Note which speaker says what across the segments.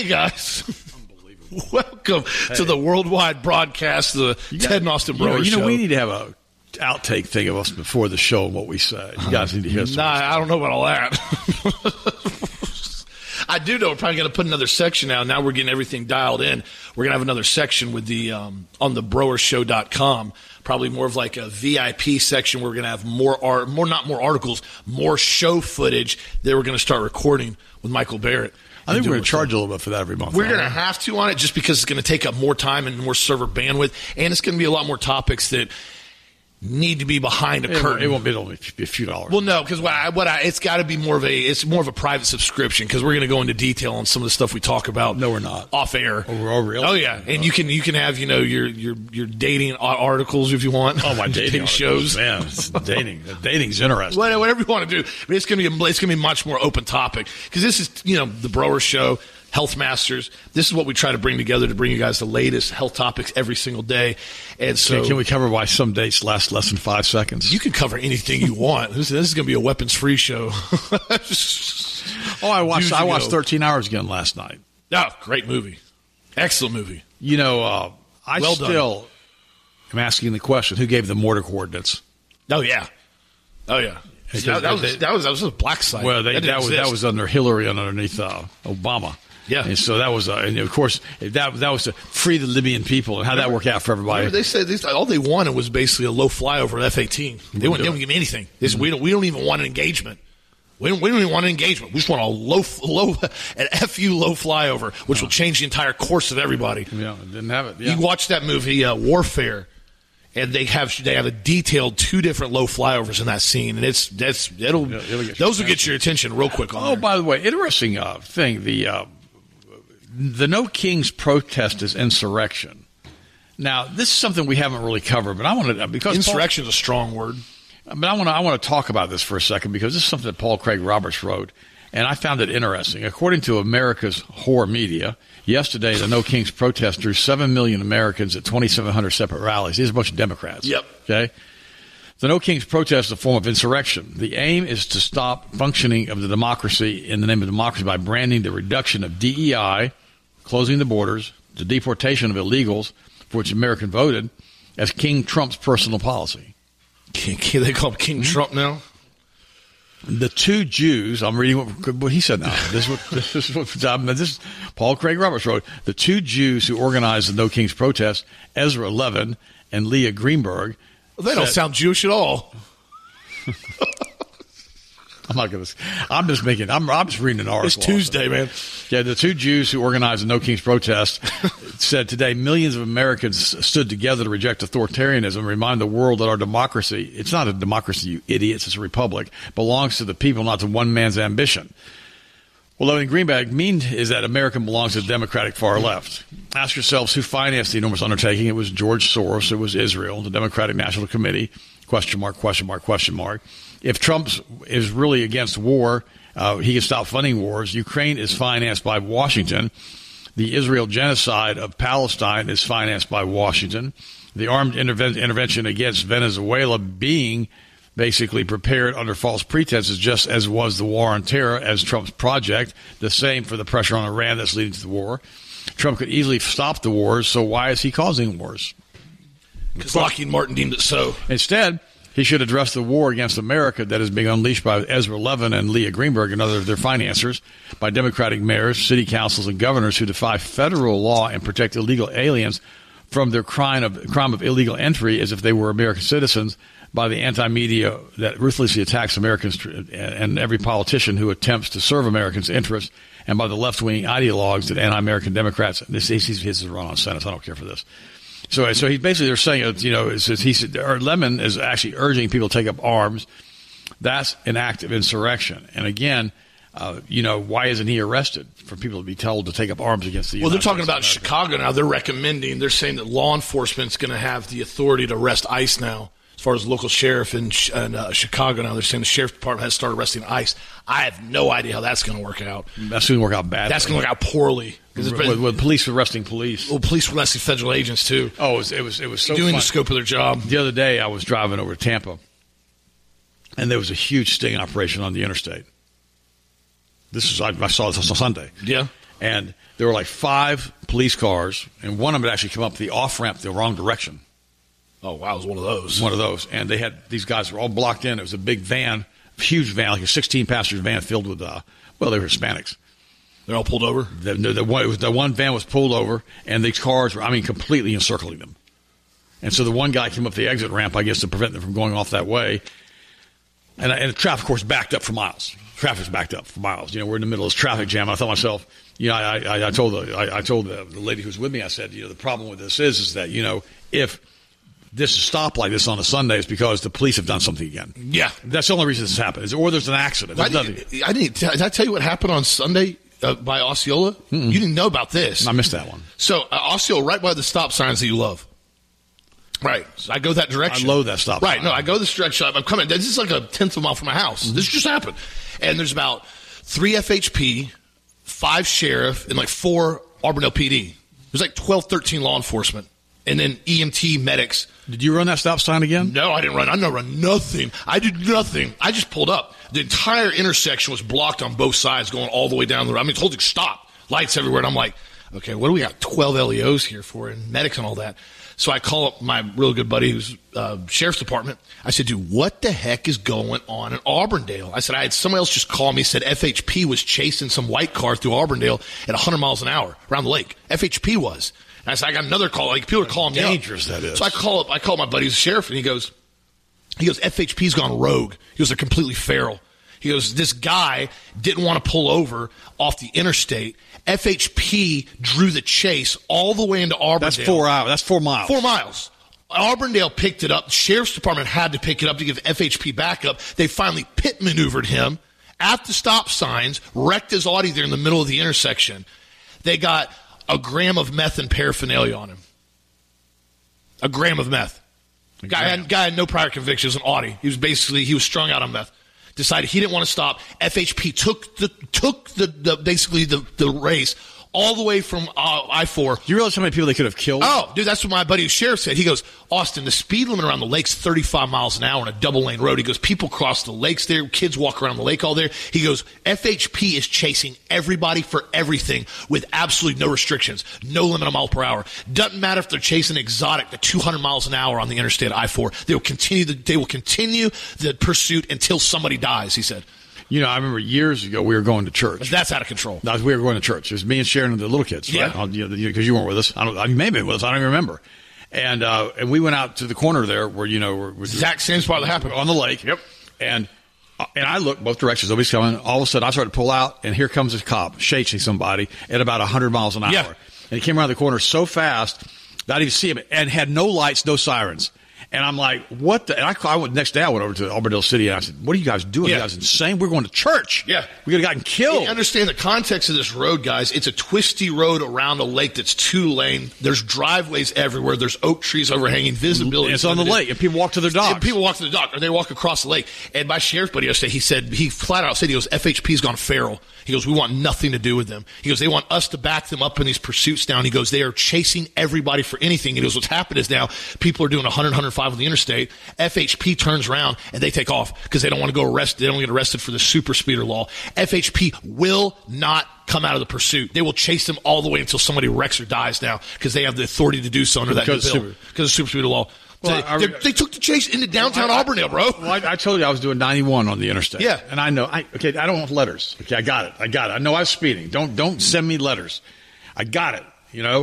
Speaker 1: Hey, guys. Welcome to the worldwide broadcast of the Ted and Austin Broer Show.
Speaker 2: We need to have a outtake thing of us before the show and what we say. You guys need to hear some.
Speaker 1: I don't know about all that. I do know we're probably going to put another section out. Now we're getting everything dialed in. We're going to have another section with the on the BroerShow.com. Probably more of like a VIP section where we're going to have more articles, more show footage that we're going to start recording with Michael Barrett.
Speaker 2: I think we're going to charge a little bit for that every month.
Speaker 1: We're going to have to on it just because it's going to take up more time and more server bandwidth, and it's going to be a lot more topics that need to be behind a curtain.
Speaker 2: It won't be only a few dollars.
Speaker 1: Well, no, because it's got to be more of a private subscription because we're going to go into detail on some of the stuff we talk about.
Speaker 2: No, we're not
Speaker 1: off air.
Speaker 2: Oh, really?
Speaker 1: Oh, yeah, and you can have your dating articles if you want.
Speaker 2: Oh, my dating
Speaker 1: shows.
Speaker 2: Man, dating's interesting.
Speaker 1: Whatever you want to do, but it's going to be a much more open topic because this is the Broer Show. Health Masters. This is what we try to bring together to bring you guys the latest health topics every single day. And so,
Speaker 2: can we cover why some dates last less than 5 seconds?
Speaker 1: You can cover anything you want. This is going to be a weapons-free show.
Speaker 2: I watched 13 Hours again last night.
Speaker 1: Oh, great movie. Excellent movie.
Speaker 2: I still am asking the question, who gave the mortar coordinates?
Speaker 1: Oh, yeah. That was a black site.
Speaker 2: Well, that was under Hillary and underneath Obama.
Speaker 1: Yeah,
Speaker 2: and so that was, and of course, that was to free the Libyan people, and how that worked out for everybody.
Speaker 1: They said all they wanted was basically a low flyover at F-18. They wouldn't give me anything. We don't even want an engagement. We don't even want an engagement. We just want a an FU low flyover, which will change the entire course of everybody.
Speaker 2: Yeah, didn't have it. Yeah.
Speaker 1: You watch that movie Warfare, and they have a detailed 2 different low flyovers in that scene, and those will get your attention real quick.
Speaker 2: By the way, interesting thing. The No Kings protest is insurrection. Now, this is something we haven't really covered, but I want to because
Speaker 1: insurrection is a strong word.
Speaker 2: But I want to talk about this for a second because this is something that Paul Craig Roberts wrote, and I found it interesting. According to America's whore media, yesterday the No Kings protest drew 7 million Americans at 2,700 separate rallies. These are a bunch of Democrats.
Speaker 1: Yep.
Speaker 2: Okay. The No Kings protest is a form of insurrection. The aim is to stop functioning of the democracy in the name of democracy by branding the reduction of DEI, closing the borders, the deportation of illegals, for which America voted, as King Trump's personal policy.
Speaker 1: They call him King Trump now?
Speaker 2: The 2 Jews, I'm reading what he said now. This is Paul Craig Roberts wrote. The 2 Jews who organized the No Kings protest, Ezra Levin and Leah Greenberg.
Speaker 1: Well, they don't sound Jewish at all.
Speaker 2: I'm just reading an article.
Speaker 1: It's Tuesday, man.
Speaker 2: Yeah, the 2 Jews who organized the No Kings protest said today millions of Americans stood together to reject authoritarianism and remind the world that our democracy, it's not a democracy, you idiots, it's a republic, belongs to the people, not to one man's ambition. Well, Levin Greenberg is that America belongs to the Democratic far left. Ask yourselves who financed the enormous undertaking. It was George Soros. It was Israel, the Democratic National Committee, question mark. If Trump is really against war, he can stop funding wars. Ukraine is financed by Washington. The Israel genocide of Palestine is financed by Washington. The armed intervention against Venezuela being basically prepared under false pretenses, just as was the war on terror as Trump's project. The same for the pressure on Iran that's leading to the war. Trump could easily stop the wars, so why is he causing wars?
Speaker 1: Because Lockheed Martin deemed it so.
Speaker 2: Instead, he should address the war against America that is being unleashed by Ezra Levin and Leah Greenberg and other of their financiers, by Democratic mayors, city councils, and governors who defy federal law and protect illegal aliens from their crime of illegal entry as if they were American citizens, by the anti-media that ruthlessly attacks Americans and every politician who attempts to serve Americans' interests, and by the left-wing ideologues that anti-American Democrats. This is a run-on sentence. I don't care for this. So he basically, they're saying, Lemon is actually urging people to take up arms. That's an act of insurrection. And again, why isn't he arrested for people to be told to take up arms against the United States?
Speaker 1: Well, they're talking about Chicago now. They're saying that law enforcement's going to have the authority to arrest ICE now. As far as local sheriff in Chicago now, they're saying the sheriff's department has started arresting ICE. I have no idea how that's going to work out.
Speaker 2: That's going to work out badly.
Speaker 1: That's going to work out poorly.
Speaker 2: With police arresting police.
Speaker 1: Well, police arresting federal agents, too.
Speaker 2: Oh, it was so
Speaker 1: doing
Speaker 2: fun.
Speaker 1: The scope of their job.
Speaker 2: The other day, I was driving over to Tampa, and there was a huge sting operation on the interstate. I saw this on Sunday.
Speaker 1: Yeah.
Speaker 2: And there were like 5 police cars, and one of them had actually come up the off-ramp the wrong direction.
Speaker 1: Oh, wow, it was one of those.
Speaker 2: One of those. And they had, these guys were all blocked in. It was a big van, huge van, like a 16-passenger van filled with, they were Hispanics.
Speaker 1: They're all pulled over?
Speaker 2: The one van was pulled over, and these cars were, completely encircling them. And so the one guy came up the exit ramp, I guess, to prevent them from going off that way. And the traffic, of course, backed up for miles. Traffic's backed up for miles. We're in the middle of this traffic jam. And I thought to myself, I told the lady who was with me, I said, the problem with this is that, if this is stopped like this on a Sunday, it's because the police have done something again.
Speaker 1: Yeah.
Speaker 2: That's the only reason this happened. Or there's an accident.
Speaker 1: Did I tell you what happened on Sunday by Osceola? You didn't know about this.
Speaker 2: I missed that one.
Speaker 1: So Osceola, right by the stop signs that you love. Right. So I go that direction.
Speaker 2: I loathe that stop sign.
Speaker 1: Right. No, I go this direction. I'm coming. This is like a 10th of a mile from my house. This just happened. And there's about 3 FHP, 5 sheriff, and like 4 Auburndale PD. There's like 12, 13 law enforcement. And then EMT medics.
Speaker 2: Did you run that stop sign again?
Speaker 1: No, I didn't run. I didn't run nothing. I did nothing. I just pulled up. The entire intersection was blocked on both sides going all the way down the road. Told you stop. Lights everywhere. And I'm like, okay, what do we got 12 LEOs here for and medics and all that? So I call up my real good buddy who's sheriff's department. I said, dude, what the heck is going on in Auburndale? I said, I had somebody else just call me, said FHP was chasing some white car through Auburndale at 100 miles an hour around the lake. FHP was. And I said, I got another call. Like, people are calling me up.
Speaker 2: Dangerous that is.
Speaker 1: So I call my buddy who's a sheriff, and he goes, FHP's gone rogue. He goes, they're completely feral. He goes, this guy didn't want to pull over off the interstate. FHP drew the chase all the way into Auburndale.
Speaker 2: That's 4 hours. That's 4 miles.
Speaker 1: 4 miles. Auburndale picked it up. The sheriff's department had to pick it up to give FHP backup. They finally pit maneuvered him at the stop signs, wrecked his Audi there in the middle of the intersection. They got a gram of meth and paraphernalia on him. A gram of meth. Guy had no prior convictions. An Audi. He was strung out on meth. Decided he didn't want to stop. FHP took the race all the way from I-4.
Speaker 2: Do you realize how many people they could have killed?
Speaker 1: Oh, dude, that's what my buddy sheriff said. He goes, Austin, the speed limit around the lake's 35 miles an hour on a double-lane road. He goes, people cross the lakes there. Kids walk around the lake all there. He goes, FHP is chasing everybody for everything with absolutely no restrictions, no limit on mile per hour. Doesn't matter if they're chasing exotic at 200 miles an hour on the interstate I-4. They will continue the pursuit until somebody dies, he said.
Speaker 2: I remember years ago we were going to church.
Speaker 1: But that's out of control.
Speaker 2: No, we were going to church. It was me and Sharon and the little kids, right?
Speaker 1: Yeah.
Speaker 2: Because you weren't with us. You may have been with us. I don't even remember. And we went out to the corner there where,
Speaker 1: exact same spot that happened.
Speaker 2: On the lake.
Speaker 1: Yep.
Speaker 2: And I looked both directions. Nobody's coming. All of a sudden, I started to pull out, and here comes this cop chasing somebody at about 100 miles an hour.
Speaker 1: Yeah.
Speaker 2: And he came around the corner so fast that I didn't even see him, and had no lights, no sirens. And I'm like, what the? And I went, next day I went over to Auburndale City and I said, what are you guys doing?
Speaker 1: Yeah.
Speaker 2: You guys insane? We're going to church.
Speaker 1: Yeah.
Speaker 2: We could have gotten killed.
Speaker 1: You understand the context of this road, guys. It's a twisty road around a lake that's 2-lane. There's driveways everywhere. There's oak trees overhanging, visibility.
Speaker 2: And it's on the lake, and people walk to their dogs.
Speaker 1: And people walk to the dock, or they walk across the lake. And my sheriff buddy yesterday, he flat out said, he goes, FHP's gone feral. He goes, we want nothing to do with them. He goes, they want us to back them up in these pursuits now. And he goes, they are chasing everybody for anything. He goes, what's happened is now people are doing 100, 105 on the interstate. FHP turns around and they take off because they don't want to go arrested. They don't get arrested for the super speeder law. FHP will not come out of the pursuit. They will chase them all the way until somebody wrecks or dies now because they have the authority to do so under that bill because of super speeder law. Well, they took the chase into downtown Auburndale, bro.
Speaker 2: Well, I told you I was doing 91 on the interstate.
Speaker 1: Yeah.
Speaker 2: And I know, I don't want letters. Okay, I got it. I know I was speeding. Don't send me letters. I got it,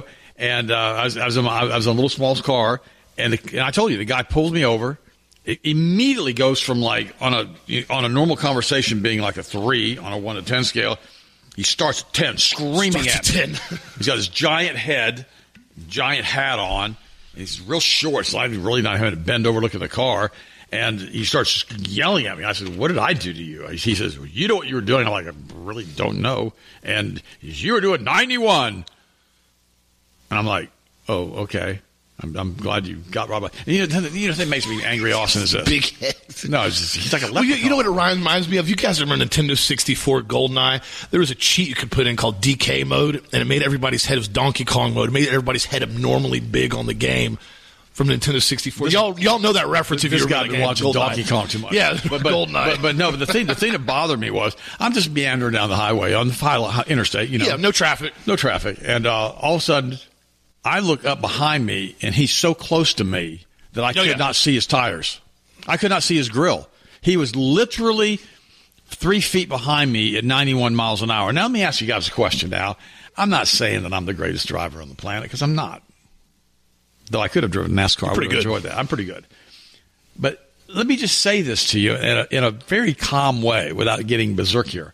Speaker 2: And I was in a little small car, and I told you, the guy pulls me over. It immediately goes from like on a normal conversation being like a 3 on a 1 to 10 scale. He starts at 10, screaming at me. He's got his giant head, giant hat on. He's real short, so I'm really not having to bend over, look at the car. And he starts yelling at me. I said, what did I do to you? He says, well, you know what you were doing? I'm like, I really don't know. And you were doing 91. And I'm like, oh, okay. I'm glad you got robbed. And the thing makes me angry, Austin, is this.
Speaker 1: Big head.
Speaker 2: No, he's like a leprechaun.
Speaker 1: Well, you know what it reminds me of? You guys remember Nintendo 64 GoldenEye? There was a cheat you could put in called DK mode, and it made everybody's head, it was Donkey Kong mode. It made everybody's head abnormally big on the game. from Nintendo 64. Y'all know that reference if
Speaker 2: this
Speaker 1: you're
Speaker 2: guy been watching Donkey Kong too much.
Speaker 1: Yeah,
Speaker 2: GoldenEye. But no, but the thing that bothered me was I'm just meandering down the highway on the interstate.
Speaker 1: Yeah, no traffic.
Speaker 2: No traffic. And all of a sudden, I look up behind me, and he's so close to me that I could not see his tires. I could not see his grill. He was literally 3 feet behind me at 91 miles an hour. Now, let me ask you guys a question now. I'm not saying that I'm the greatest driver on the planet, because I'm not. Though I could have driven NASCAR. I would have enjoyed that. I'm pretty good. But let me just say this to you in a very calm way without getting berserk here.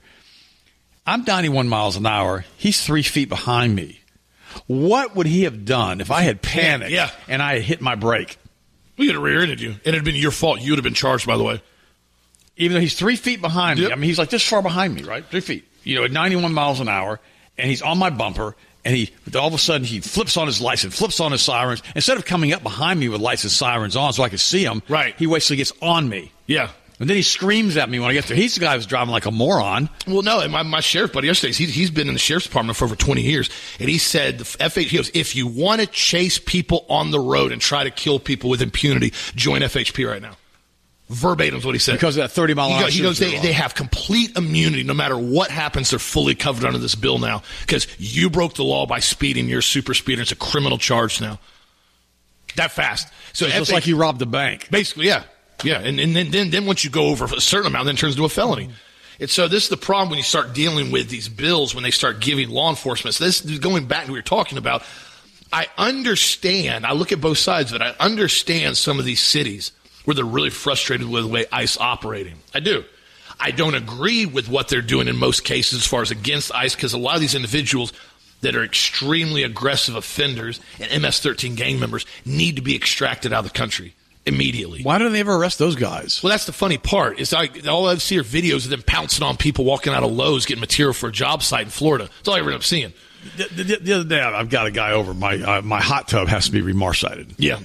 Speaker 2: I'm 91 miles an hour. He's 3 feet behind me. What would he have done if I had panicked and I had hit my brake?
Speaker 1: We could have rear-ended you. It had been your fault. You would have been charged, by the way.
Speaker 2: Even though he's 3 feet behind me. I mean, he's like this far behind me, right? 3 feet. At 91 miles an hour, and he's on my bumper. And all of a sudden, he flips on his lights and flips on his sirens. Instead of coming up behind me with lights and sirens on so I could see him, he waits till he gets on me.
Speaker 1: Yeah.
Speaker 2: And then he screams at me when I get there. He's the guy who's driving like a moron.
Speaker 1: Well, no, and my sheriff buddy yesterday, he's been in the sheriff's department for over 20 years. And he said, he goes, if you want to chase people on the road and try to kill people with impunity, join FHP right now. Verbatim is what he said.
Speaker 2: Because of that 30 mile an hour.
Speaker 1: He goes, they have complete immunity. No matter what happens, they're fully covered under this bill now. Because you broke the law by speeding. You're a super speeder. It's a criminal charge now. That fast. So
Speaker 2: it's like you robbed the bank.
Speaker 1: Basically, yeah. Yeah. And then once you go over a certain amount, then it turns into a felony. And so this is the problem when you start dealing with these bills, when they start giving law enforcement. So this is going back to what we were talking about. I understand. I look at both sides of it. I understand some of these cities where they're really frustrated with the way ICE operating. I do. I don't agree with what they're doing in most cases as far as against ICE, because a lot of these individuals that are extremely aggressive offenders and MS-13 gang members need to be extracted out of the country immediately.
Speaker 2: Why don't they ever arrest those guys?
Speaker 1: Well, that's the funny part. It's like all I see are videos of them pouncing on people walking out of Lowe's getting material for a job site in Florida. That's all I end up seeing.
Speaker 2: The other day, I've got a guy over. My hot tub has to be remarcited.
Speaker 1: Yeah.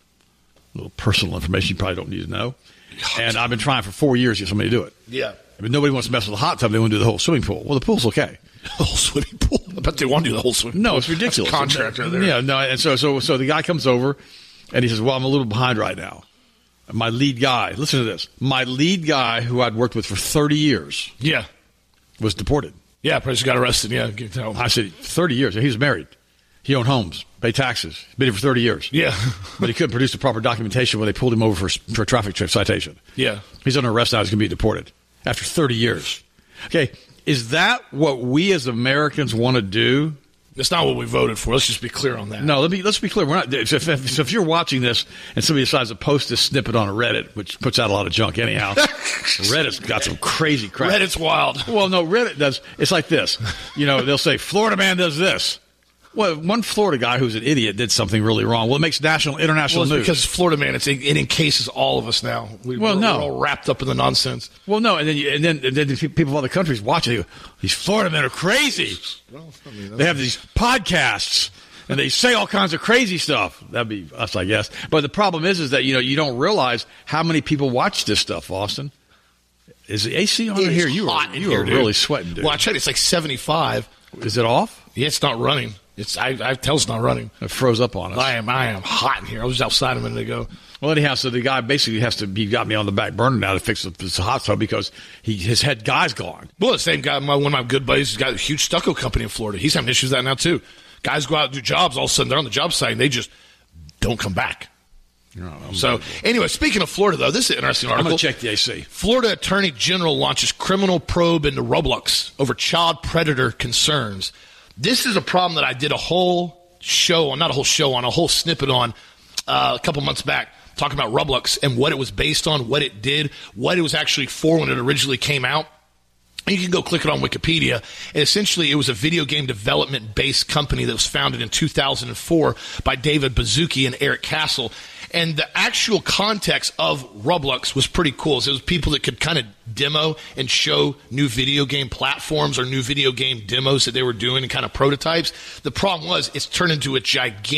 Speaker 2: A little personal information you probably don't need to know. And I've been trying for 4 years to get somebody to do it.
Speaker 1: Yeah.
Speaker 2: I mean, nobody wants to mess with the hot tub. They want to do the whole swimming pool. Well, the pool's okay.
Speaker 1: The whole swimming pool? I bet they want to do the whole swimming pool.
Speaker 2: No, it's ridiculous.
Speaker 1: That's a contractor there.
Speaker 2: Yeah, no. And so the guy comes over, and he says, well, I'm a little behind right now. My lead guy, listen to this. My lead guy, who I'd worked with for 30 years, was deported.
Speaker 1: Yeah, probably just got arrested. Yeah.
Speaker 2: I said, 30 years. He was married. He owned homes, paid taxes, been here for 30 years.
Speaker 1: Yeah.
Speaker 2: But he couldn't produce the proper documentation when they pulled him over for a traffic citation.
Speaker 1: Yeah.
Speaker 2: He's under arrest now. He's going to be deported after 30 years. Okay. Is that what we as Americans want to do?
Speaker 1: That's not what we voted for. Let's just be clear on that.
Speaker 2: No, let's be clear. We're not. If you're watching this and somebody decides to post this snippet on a Reddit, which puts out a lot of junk anyhow, Reddit's got some crazy crap.
Speaker 1: Reddit's wild.
Speaker 2: Well, no, Reddit does. It's like this. They'll say Florida man does this. Well, one Florida guy who's an idiot did something really wrong. Well, it makes international news.
Speaker 1: Because Florida man, it encases all of us now. We're all wrapped up in the nonsense.
Speaker 2: Well, no, and then the people of other countries watch it. These Florida men are crazy. Well, they have these podcasts and they say all kinds of crazy stuff. That'd be us, I guess. But the problem is that you don't realize how many people watch this stuff, Austin. Is the AC on here? You are really sweating, dude.
Speaker 1: Well, I checked. It's like 75.
Speaker 2: Is it off?
Speaker 1: Yeah, it's not running. I tell it's not running.
Speaker 2: It froze up on us.
Speaker 1: I am hot in here. I was outside a minute ago.
Speaker 2: Well, anyhow, so the guy basically he got me on the back burner now to fix the hot tub because his head guy's gone.
Speaker 1: Well, the same guy, one of my good buddies, has got a huge stucco company in Florida. He's having issues with that now, too. Guys go out and do jobs. All of a sudden, they're on the job site, and they just don't come back. So, anyway, speaking of Florida, though, this is an interesting article.
Speaker 2: I'm going to check the AC.
Speaker 1: Florida Attorney General launches criminal probe into Roblox over child predator concerns. This is a problem that I did a whole snippet on a couple months back, talking about Roblox and what it was based on, what it did, what it was actually for when it originally came out. You can go click it on Wikipedia. And essentially, it was a video game development-based company that was founded in 2004 by David Baszucki and Eric Castle. And the actual context of Roblox was pretty cool. So it was people that could kind of demo and show new video game platforms or new video game demos that they were doing and kind of prototypes. The problem was it's turned into a gigantic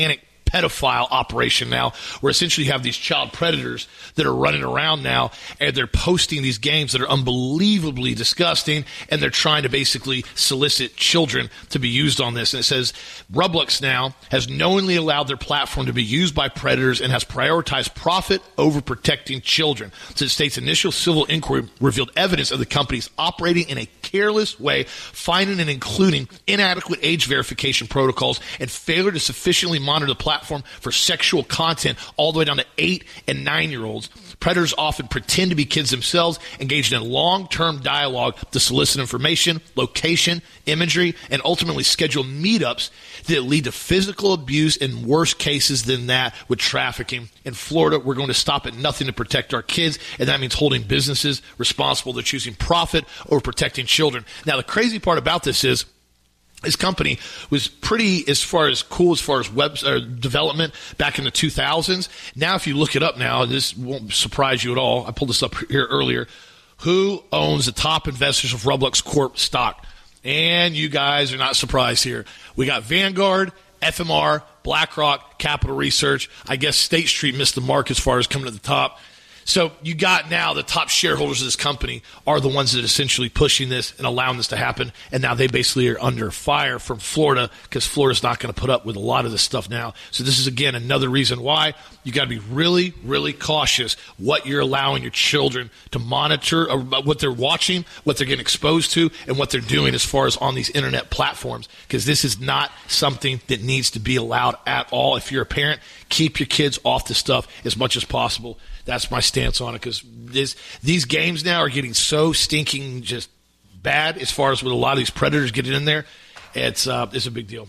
Speaker 1: pedophile operation now, where essentially you have these child predators that are running around now, and they're posting these games that are unbelievably disgusting, and they're trying to basically solicit children to be used on this. And it says Roblox now has knowingly allowed their platform to be used by predators and has prioritized profit over protecting children. So the state's initial civil inquiry revealed evidence of the companies operating in a careless way, finding and including inadequate age verification protocols and failure to sufficiently monitor the platform for sexual content all the way down to 8 and 9-year-olds. Predators often pretend to be kids themselves, engaged in long-term dialogue to solicit information, location, imagery, and ultimately schedule meetups that lead to physical abuse in worse cases than that with trafficking. In Florida, we're going to stop at nothing to protect our kids, and that means holding businesses responsible to choosing profit over protecting children. Now, the crazy part about this is this company was pretty as far as web development back in the 2000s. Now, if you look it up now, this won't surprise you at all. I pulled this up here earlier. Who owns the top investors of Roblox Corp stock? And you guys are not surprised here. We got Vanguard, FMR, BlackRock, Capital Research. I guess State Street missed the mark as far as coming to the top. So you got now the top shareholders of this company are the ones that are essentially pushing this and allowing this to happen. And now they basically are under fire from Florida because Florida's not going to put up with a lot of this stuff now. So this is, again, another reason why you got to be really, really cautious what you're allowing your children to monitor, or what they're watching, what they're getting exposed to, and what they're doing as far as on these internet platforms, because this is not something that needs to be allowed at all. If you're a parent, keep your kids off the stuff as much as possible. That's my stance on it, because these games now are getting so stinking just bad as far as with a lot of these predators getting in there. It's a big deal.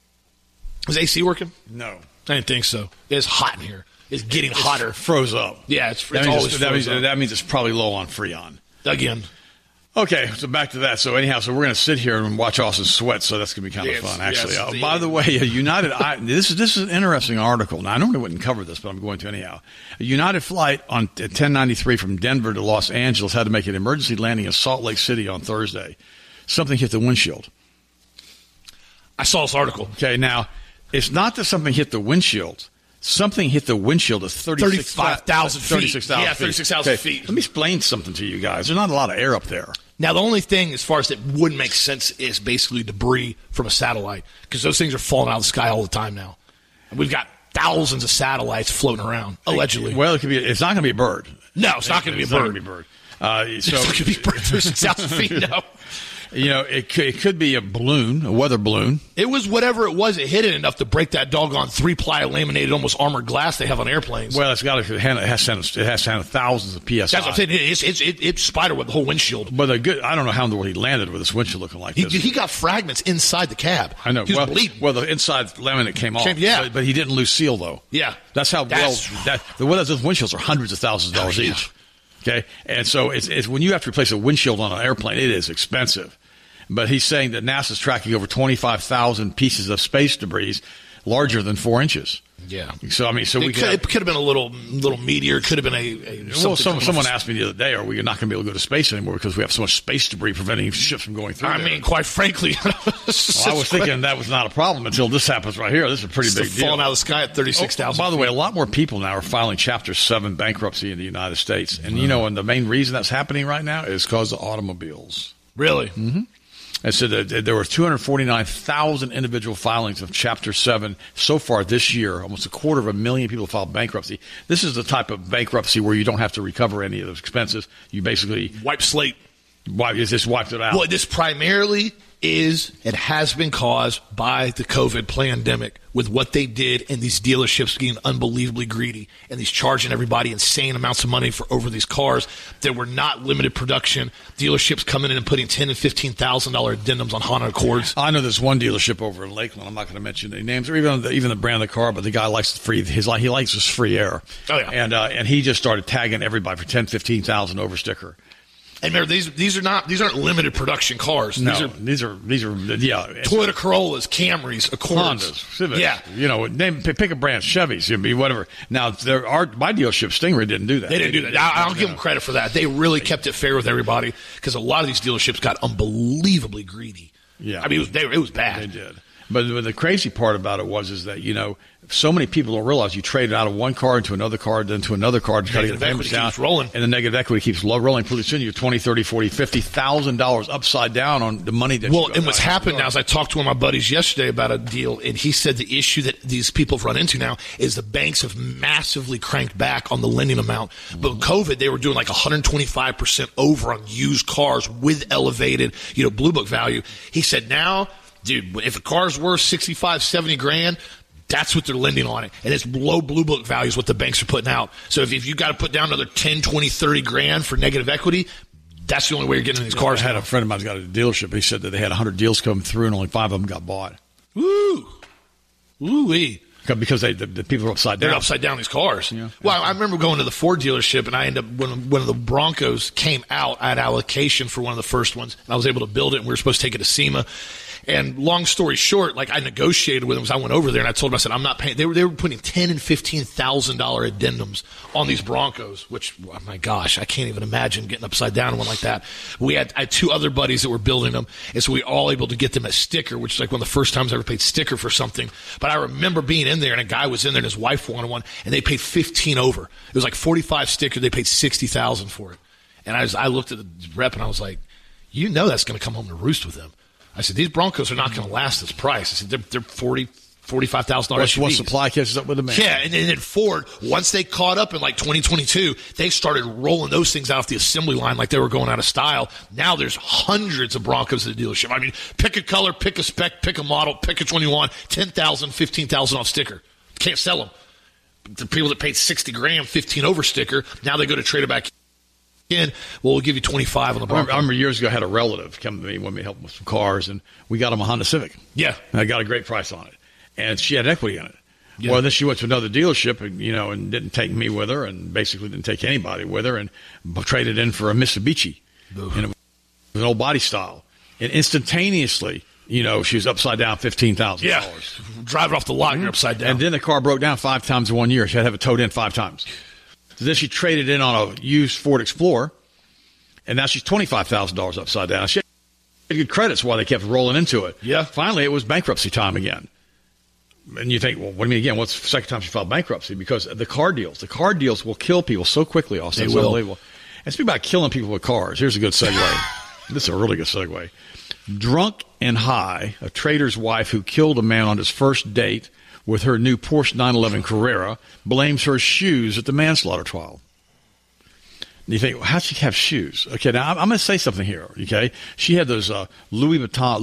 Speaker 1: Is AC working?
Speaker 2: No.
Speaker 1: I didn't think so. It's hot in here. It's getting hotter.
Speaker 2: Froze up.
Speaker 1: Yeah, it's always froze up.
Speaker 2: That means it's probably low on Freon.
Speaker 1: Again.
Speaker 2: Okay, so back to that. So anyhow, we're going to sit here and watch Austin sweat, so that's going to be kind of fun, actually. Yes, by the way, this is an interesting article. Now, I normally wouldn't cover this, but I'm going to anyhow. A United flight on 1093 from Denver to Los Angeles had to make an emergency landing in Salt Lake City on Thursday. Something hit the windshield.
Speaker 1: I saw this article.
Speaker 2: Okay, now, it's not that something hit the windshield. Something hit the windshield at
Speaker 1: 35,000 feet.
Speaker 2: 36,000
Speaker 1: Yeah, 36,000 feet.
Speaker 2: Let me explain something to you guys. There's not a lot of air up there.
Speaker 1: Now, the only thing as far as that would make sense is basically debris from a satellite, because those things are falling out of the sky all the time now. And we've got thousands of satellites floating around, allegedly.
Speaker 2: Well, it's not going to be a bird.
Speaker 1: No, it's not going to be a bird.
Speaker 2: It's not going to be a bird.
Speaker 1: It's not going to be a bird 36,000 feet, no.
Speaker 2: You know, it could be a balloon, a weather balloon.
Speaker 1: It was whatever it was. It hit it enough to break that doggone 3-ply laminated, almost armored glass they have on airplanes.
Speaker 2: Well, it has to handle thousands of PSI.
Speaker 1: That's what I'm saying. It's spiderweb, the whole windshield.
Speaker 2: But I don't know how in the world he landed with this windshield looking like this.
Speaker 1: He got fragments inside the cab.
Speaker 2: I know.
Speaker 1: He was bleeding.
Speaker 2: Well, the inside laminate came off.
Speaker 1: Yeah.
Speaker 2: But he didn't lose seal, though.
Speaker 1: Yeah.
Speaker 2: That's how those windshields are hundreds of thousands of dollars each. Okay? And so it's when you have to replace a windshield on an airplane, it is expensive. But he's saying that NASA's tracking over 25,000 pieces of space debris larger than 4 inches.
Speaker 1: Yeah.
Speaker 2: So, it
Speaker 1: could have been a little meteor. It could have been
Speaker 2: someone asked me the other day, are we not going to be able to go to space anymore because we have so much space debris preventing ships from going through there?
Speaker 1: I mean, quite frankly.
Speaker 2: I was thinking that was not a problem until this happens right here. This is a pretty big deal.
Speaker 1: Falling out of the sky at 36,000
Speaker 2: By the way, a lot more people now are filing Chapter 7 bankruptcy in the United States. And, and the main reason that's happening right now is because of automobiles.
Speaker 1: Really?
Speaker 2: Mm-hmm. And so there were 249,000 individual filings of Chapter 7 so far this year. Almost 250,000 people filed bankruptcy. This is the type of bankruptcy where you don't have to recover any of those expenses. You basically
Speaker 1: wipe slate.
Speaker 2: You just wiped it out.
Speaker 1: Well, this primarily is and has been caused by the COVID pandemic, with what they did and these dealerships being unbelievably greedy and these charging everybody insane amounts of money for over these cars that were not limited production. Dealerships coming in and putting $10,000 and $15,000 addendums on Honda Accords.
Speaker 2: I know there's one dealership over in Lakeland. I'm not going to mention any names or even the brand of the car, but the guy likes he likes his free air.
Speaker 1: Oh yeah,
Speaker 2: and he just started tagging everybody for $10,000, $15,000 over sticker.
Speaker 1: And remember, these aren't limited production cars.
Speaker 2: No, these are
Speaker 1: Toyota Corollas, Camrys, Accords,
Speaker 2: Hondas, Civics.
Speaker 1: Yeah,
Speaker 2: pick a brand, Chevys, whatever. Now my dealership Stingray didn't do that.
Speaker 1: They didn't do that. I'll give them credit for that. They really kept it fair with everybody, because a lot of these dealerships got unbelievably greedy.
Speaker 2: Yeah,
Speaker 1: I mean it was bad.
Speaker 2: They did. But the crazy part about it is that, so many people don't realize you traded out of one car into another car, then to another car to try to get the payments down.
Speaker 1: Rolling.
Speaker 2: And the negative equity keeps rolling. Pretty soon you're $20,000, $30,000, $40,000, $50,000 upside down on the money that
Speaker 1: Well, and what's happened now is I talked to one of my buddies yesterday about a deal, and he said the issue that these people have run into now is the banks have massively cranked back on the lending amount. But with COVID, they were doing like 125% over on used cars with elevated, Blue Book value. He said now, dude, if a car's worth 65, 70 grand, that's what they're lending on it. And it's below Blue Book values what the banks are putting out. So if you got to put down another 10, 20, 30 grand for negative equity, that's the only way you're getting these cars.
Speaker 2: I had a friend of mine who's got a dealership. He said that they had 100 deals come through and only 5 of them got bought.
Speaker 1: Woo! Woo-wee.
Speaker 2: Because the people are upside down.
Speaker 1: They're upside down, these cars.
Speaker 2: Yeah.
Speaker 1: Well, I remember going to the Ford dealership, and I ended up, when one of the Broncos came out, I had allocation for one of the first ones, and I was able to build it, and we were supposed to take it to SEMA. And long story short, I negotiated with them because I went over there and I told them, I said, I'm not paying. They were putting $10,000 and $15,000 addendums on these Broncos, which, oh my gosh, I can't even imagine getting upside down in one like that. I had 2 other buddies that were building them, and so we were all able to get them a sticker, which is like one of the first times I ever paid sticker for something. But I remember being in there, and a guy was in there, and his wife wanted one, and they paid 15 over. It was like 45 sticker. They paid $60,000 for it. And I looked at the rep, and I was like, that's going to come home to roost with them. I said, these Broncos are not going to last this price. I said, they're $40,000, $45,000 SUVs.
Speaker 2: Once supply catches up with them.
Speaker 1: Yeah, and then Ford, once they caught up in 2022, they started rolling those things out off the assembly line like they were going out of style. Now there's hundreds of Broncos at the dealership. I mean, pick a color, pick a spec, pick a model, pick which one you want, $10,000, $15,000 off sticker. Can't sell them. The people that paid $60,000, 15 over sticker, now they go to trade it back in. Well, we'll give you 25 on the Bronco.
Speaker 2: I remember years ago I had a relative come to me when we helped with some cars, and we got him a Honda Civic.
Speaker 1: Yeah.
Speaker 2: And I got a great price on it. And she had equity in it.
Speaker 1: Yeah.
Speaker 2: Well, then she went to another dealership, and didn't take me with her, and basically didn't take anybody with her, and traded in for a Mitsubishi.
Speaker 1: Oof.
Speaker 2: And it was an old body style. And instantaneously, she was upside down $15,000.
Speaker 1: Yeah. Drive it off the lot, you're upside down.
Speaker 2: And then the car broke down 5 times in 1 year. She had to have it towed in 5 times. So then she traded in on a used Ford Explorer, and now she's $25,000 upside down. She had good credits while they kept rolling into it.
Speaker 1: Yeah.
Speaker 2: Finally, it was bankruptcy time again. And you think, well, what do you mean again? What's the second time she filed bankruptcy? Because the car deals will kill people so quickly, Austin. It's unbelievable. And speaking about killing people with cars, here's a good segue. This is a really good segue. Drunk and high, a trader's wife who killed a man on his first date with her new Porsche 911 Carrera blames her shoes at the manslaughter trial. And you think, well, how'd she have shoes? Okay, now I'm going to say something here, okay? She had those Louis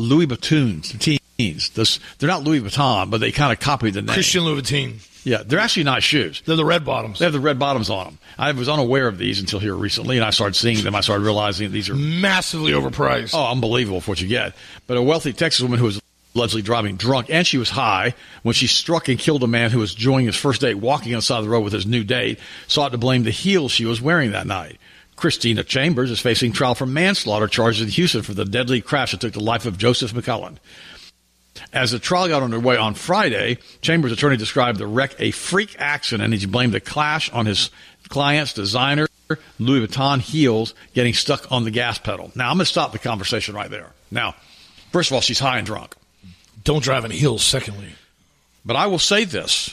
Speaker 2: Vuittons, they're not Louis Vuitton, but they kind of copied the name.
Speaker 1: Christian Louboutin.
Speaker 2: Yeah, they're actually nice shoes.
Speaker 1: They're the red bottoms.
Speaker 2: They have the red bottoms on them. I was unaware of these until here recently, and I started seeing them. I started realizing these are
Speaker 1: massively overpriced.
Speaker 2: Oh, unbelievable for what you get. But a wealthy Texas woman who was allegedly driving drunk, and she was high when she struck and killed a man who was enjoying his first date walking on the side of the road with his new date, sought to blame the heels she was wearing that night. Christina Chambers is facing trial for manslaughter charges in Houston for the deadly crash that took the life of Joseph McCullen. As the trial got underway on Friday, Chambers' attorney described the wreck a freak accident, and he blamed the clash on his client's designer Louis Vuitton heels getting stuck on the gas pedal. Now, I'm going to stop the conversation right there. Now, first of all, she's high and drunk.
Speaker 1: Don't drive in heels, secondly.
Speaker 2: But I will say this.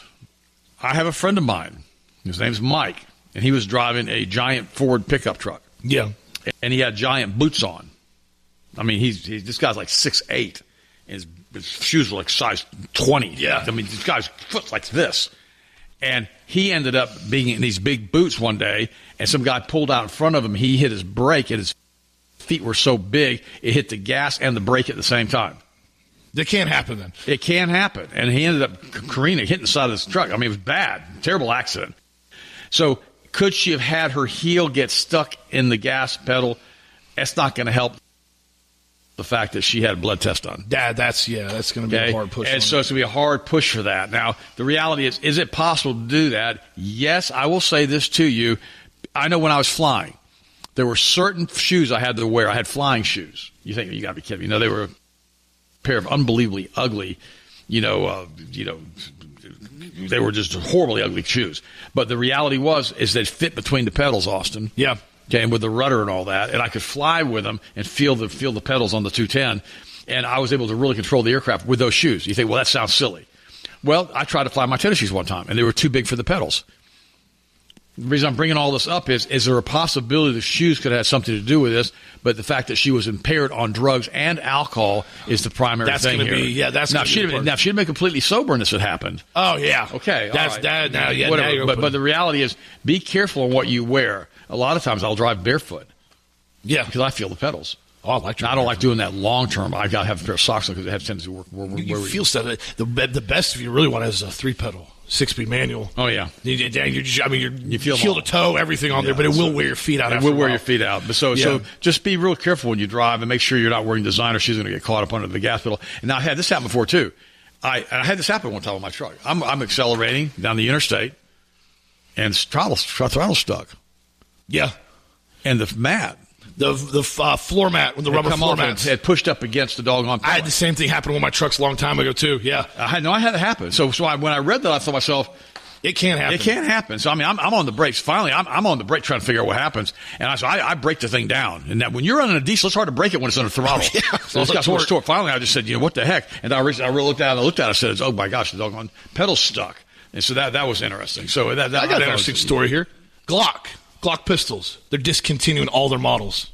Speaker 2: I have a friend of mine. His name's Mike, and he was driving a giant Ford pickup truck.
Speaker 1: Yeah.
Speaker 2: And he had giant boots on. I mean, this guy's like 6'8", and his shoes were like size 20.
Speaker 1: Yeah.
Speaker 2: I mean, this guy's foot's like this. And he ended up being in these big boots one day, and some guy pulled out in front of him. He hit his brake, and his feet were so big, it hit the gas and the brake at the same time.
Speaker 1: That can't happen then.
Speaker 2: It can happen. And he ended up careening, hitting the side of this truck. I mean, it was bad. Terrible accident. So could she have had her heel get stuck in the gas pedal? That's not going to help the fact that she had a blood test done.
Speaker 1: That's going to be a hard push.
Speaker 2: And so it's going to be a hard push for that. Now, the reality is it possible to do that? Yes, I will say this to you. I know when I was flying, there were certain shoes I had to wear. I had flying shoes. You think, you got to be kidding me. They were a pair of unbelievably ugly, they were just horribly ugly shoes. But the reality is they fit between the pedals, Austin.
Speaker 1: Yeah.
Speaker 2: Okay, and with the rudder and all that, and I could fly with them and feel the pedals on the 210. and I was able to really control the aircraft with those shoes. You think, well, that sounds silly. Well, I tried to fly my tennis shoes one time, and they were too big for the pedals. The reason I'm bringing all this up is there a possibility the shoes could have had something to do with this, but the fact that she was impaired on drugs and alcohol is the primary thing here.
Speaker 1: That's
Speaker 2: now, she'd have been completely sober and this had happened.
Speaker 1: Oh, yeah.
Speaker 2: Okay.
Speaker 1: That's
Speaker 2: right.
Speaker 1: that. Now, yeah,
Speaker 2: whatever.
Speaker 1: Now you're
Speaker 2: but the reality is, be careful on what you wear. A lot of times I'll drive barefoot.
Speaker 1: Yeah.
Speaker 2: Because I feel the pedals.
Speaker 1: Oh, I like.
Speaker 2: Now, I don't like doing that long term. I got to have a pair of socks because it has tendency to work.
Speaker 1: You feel stuff. The best if you really want is a 3-pedal 6-speed manual.
Speaker 2: Oh yeah.
Speaker 1: You feel heel to toe everything on there, but it will wear your feet out.
Speaker 2: It will wear your feet out. But so just be real careful when you drive and make sure you're not wearing designer shoes. Going to get caught up under the gas pedal. And now I had this happen before too. I had this happen one time on my truck. I'm accelerating down the interstate, and throttle stuck.
Speaker 1: Yeah.
Speaker 2: And the mat.
Speaker 1: The floor mat, when the rubber floor mats
Speaker 2: had pushed up against the doggone
Speaker 1: I had the same thing happen with my trucks a long time ago, too. Yeah.
Speaker 2: I had it happen. So when I read that, I thought to myself,
Speaker 1: it can't happen.
Speaker 2: It can't happen. So, I mean, I'm on the brakes. Finally, I'm on the brake trying to figure out what happens. And I break the thing down. And that when you're running a diesel, it's hard to break it when it's under throttle.
Speaker 1: Yeah.
Speaker 2: So it's got so much torque. Finally, I just said, what the heck? And I really looked at it. I said, oh, my gosh, the doggone pedal's stuck. And so that was interesting. So I got
Speaker 1: an interesting story here. Glock pistols. They're discontinuing all their models.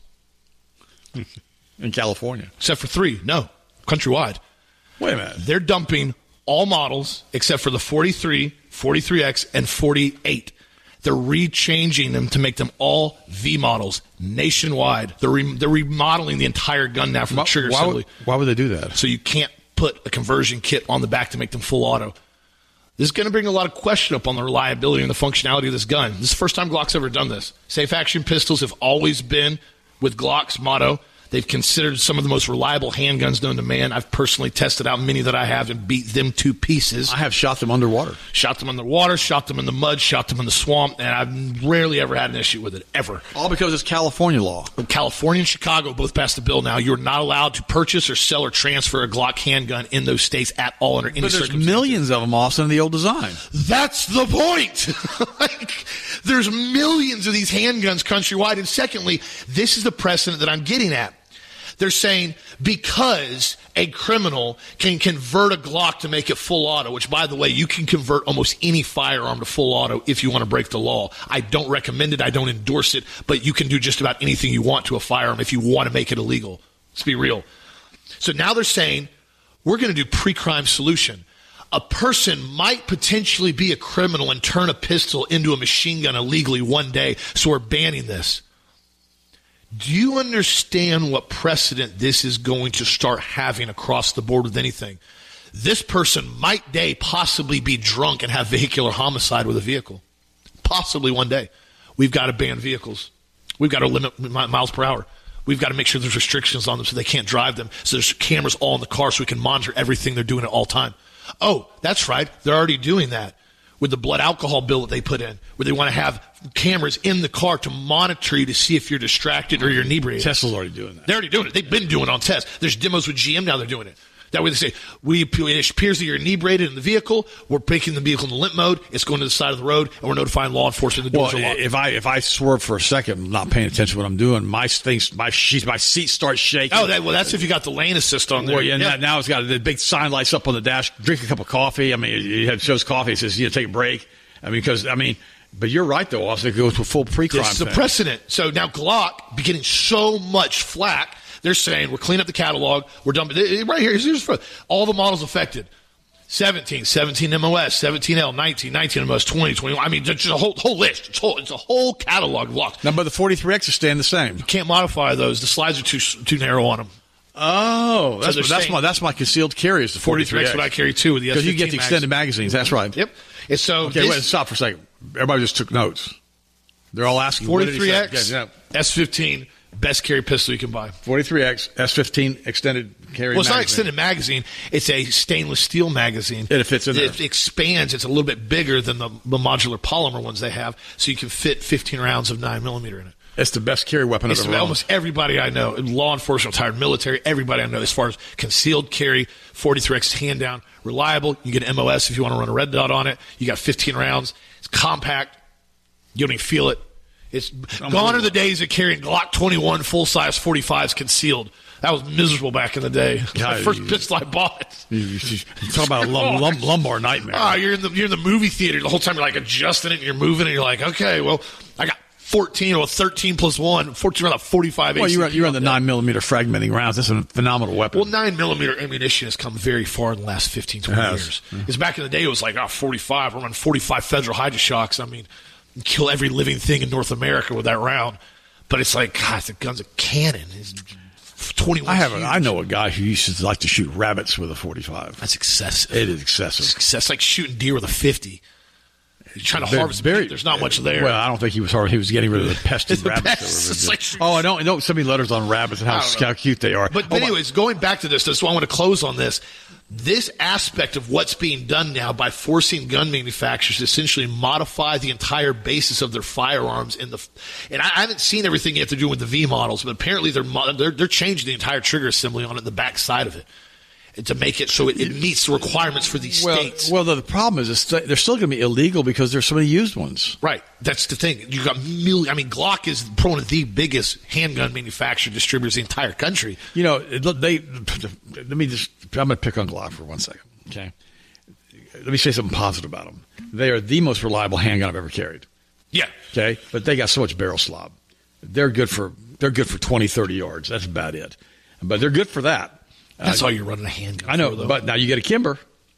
Speaker 2: In California.
Speaker 1: Except for 3. No. Countrywide.
Speaker 2: Wait a minute.
Speaker 1: They're dumping all models except for the 43, 43X, and 48. They're rechanging them to make them all V models nationwide. They're remodeling the entire gun now from the trigger assembly.
Speaker 2: Why would they do that?
Speaker 1: So you can't put a conversion kit on the back to make them full auto. This is going to bring a lot of question up on the reliability and the functionality of this gun. This is the first time Glock's ever done this. Safe action pistols have always been with Glock's motto. They've considered some of the most reliable handguns known to man. I've personally tested out many that I have and beat them to pieces.
Speaker 2: I have shot them underwater.
Speaker 1: Shot them in the mud, shot them in the swamp, and I've rarely ever had an issue with it, ever.
Speaker 2: All because it's California law.
Speaker 1: California and Chicago both passed a bill now. You're not allowed to purchase or sell or transfer a Glock handgun in those states at all under any circumstances.
Speaker 2: But there's millions of them also in the old design.
Speaker 1: That's the point. There's millions of these handguns countrywide. And secondly, this is the precedent that I'm getting at. They're saying because a criminal can convert a Glock to make it full auto, which, by the way, you can convert almost any firearm to full auto if you want to break the law. I don't recommend it. I don't endorse it. But you can do just about anything you want to a firearm if you want to make it illegal. Let's be real. So now they're saying we're going to do pre-crime solution. A person might potentially be a criminal and turn a pistol into a machine gun illegally one day, so we're banning this. Do you understand what precedent this is going to start having across the board with anything? This person might possibly be drunk and have vehicular homicide with a vehicle. Possibly one day. We've got to ban vehicles. We've got to limit miles per hour. We've got to make sure there's restrictions on them so they can't drive them. So there's cameras all in the car so we can monitor everything they're doing at all time. Oh, that's right. They're already doing that with the blood alcohol bill that they put in, where they want to have cameras in the car to monitor you to see if you're distracted or you're inebriated.
Speaker 2: Tesla's already doing that.
Speaker 1: They're already doing it. They've been doing it on tests. There's demos with GM now. They're doing it. That way they say, it appears that you're inebriated in the vehicle. We're taking the vehicle into limp mode. It's going to the side of the road, and we're notifying law enforcement the doors are locked.
Speaker 2: If I swerve for a second, not paying attention to what I'm doing, my seat starts shaking.
Speaker 1: Oh, that's if you got the lane assist on there.
Speaker 2: Well, yeah. Now it's got the big sign lights up on the dash. Drink a cup of coffee. I mean, it shows coffee. It says, take a break. But you're right, though, Austin. It goes to full pre-crime.
Speaker 1: This is a precedent. So now Glock be getting so much flack. They're saying we're cleaning up the catalog. We're done. Right here, here's all the models affected. 17 MOS, 17L, 19 MOS, 20, 21. I mean, just a whole list. It's a whole catalog of locks.
Speaker 2: Now, but the 43X is staying the same.
Speaker 1: You can't modify those. The slides are too narrow on them.
Speaker 2: Oh, that's my concealed carry is the 43X.
Speaker 1: What I carry too with the S15
Speaker 2: because you get the extended magazines. That's right.
Speaker 1: Yep. And so
Speaker 2: wait, stop for a second. Everybody just took notes. They're all asking
Speaker 1: 43X, S15. Best carry pistol you can buy.
Speaker 2: 43X, S15 extended carry magazine.
Speaker 1: Well, it's not extended magazine. It's a stainless steel magazine.
Speaker 2: It fits in there.
Speaker 1: It expands. It's a little bit bigger than the modular polymer ones they have, so you can fit 15 rounds of 9mm in it.
Speaker 2: It's the best carry weapon I've ever owned.
Speaker 1: Almost everybody I know, law enforcement, retired military, everybody I know as far as concealed carry, 43X hand down, reliable. You get an MOS if you want to run a red dot on it. You got 15 rounds. It's compact. You don't even feel it. It's gone are the days of carrying Glock 21 full-size 45s concealed. That was miserable back in the day. My first pistol I bought.
Speaker 2: You talk about a lumbar nightmare.
Speaker 1: Oh, you're in the movie theater the whole time. You're like adjusting it and you're moving and you're like, okay, well, I got 13 plus 1, 14 around 45.
Speaker 2: Well, you're on the 9mm fragmenting rounds. That's a phenomenal weapon.
Speaker 1: Well, 9mm ammunition has come very far in the last 15, 20 years. Because back in the day, it was like, 45. We're running 45 Federal Hydra-Shoks. I mean, you kill every living thing in North America with that round. But it's like, God, the gun's a cannon. It's 21.
Speaker 2: I know a guy who used to like to shoot rabbits with a 45.
Speaker 1: That's excessive.
Speaker 2: It is excessive.
Speaker 1: It's like shooting deer with a 50. You're trying to harvest meat. There's not much there.
Speaker 2: Well, I don't think he was He was getting rid of the pested rabbits. I know so many letters on rabbits and how cute they are.
Speaker 1: But anyways, going back to this, that's why I want to close on this. This aspect of what's being done now by forcing gun manufacturers to essentially modify the entire basis of their firearms and I haven't seen everything yet they're doing with the V models, but apparently they're changing the entire trigger assembly on it, the back side of it, to make it so it meets the requirements for these states.
Speaker 2: Well, the problem is they're still going to be illegal because there's so many used ones.
Speaker 1: Right. That's the thing. You got Glock is one of the biggest handgun manufacturer distributors in the entire country.
Speaker 2: You know, I'm going to pick on Glock for 1 second. Okay. Let me say something positive about them. They are the most reliable handgun I've ever carried.
Speaker 1: Yeah.
Speaker 2: Okay. But they got so much barrel slob. They're good for 20, 30 yards. That's about it. But they're good for that.
Speaker 1: That's all you're running a handgun.
Speaker 2: I know,
Speaker 1: for, though.
Speaker 2: But now you get a Kimber.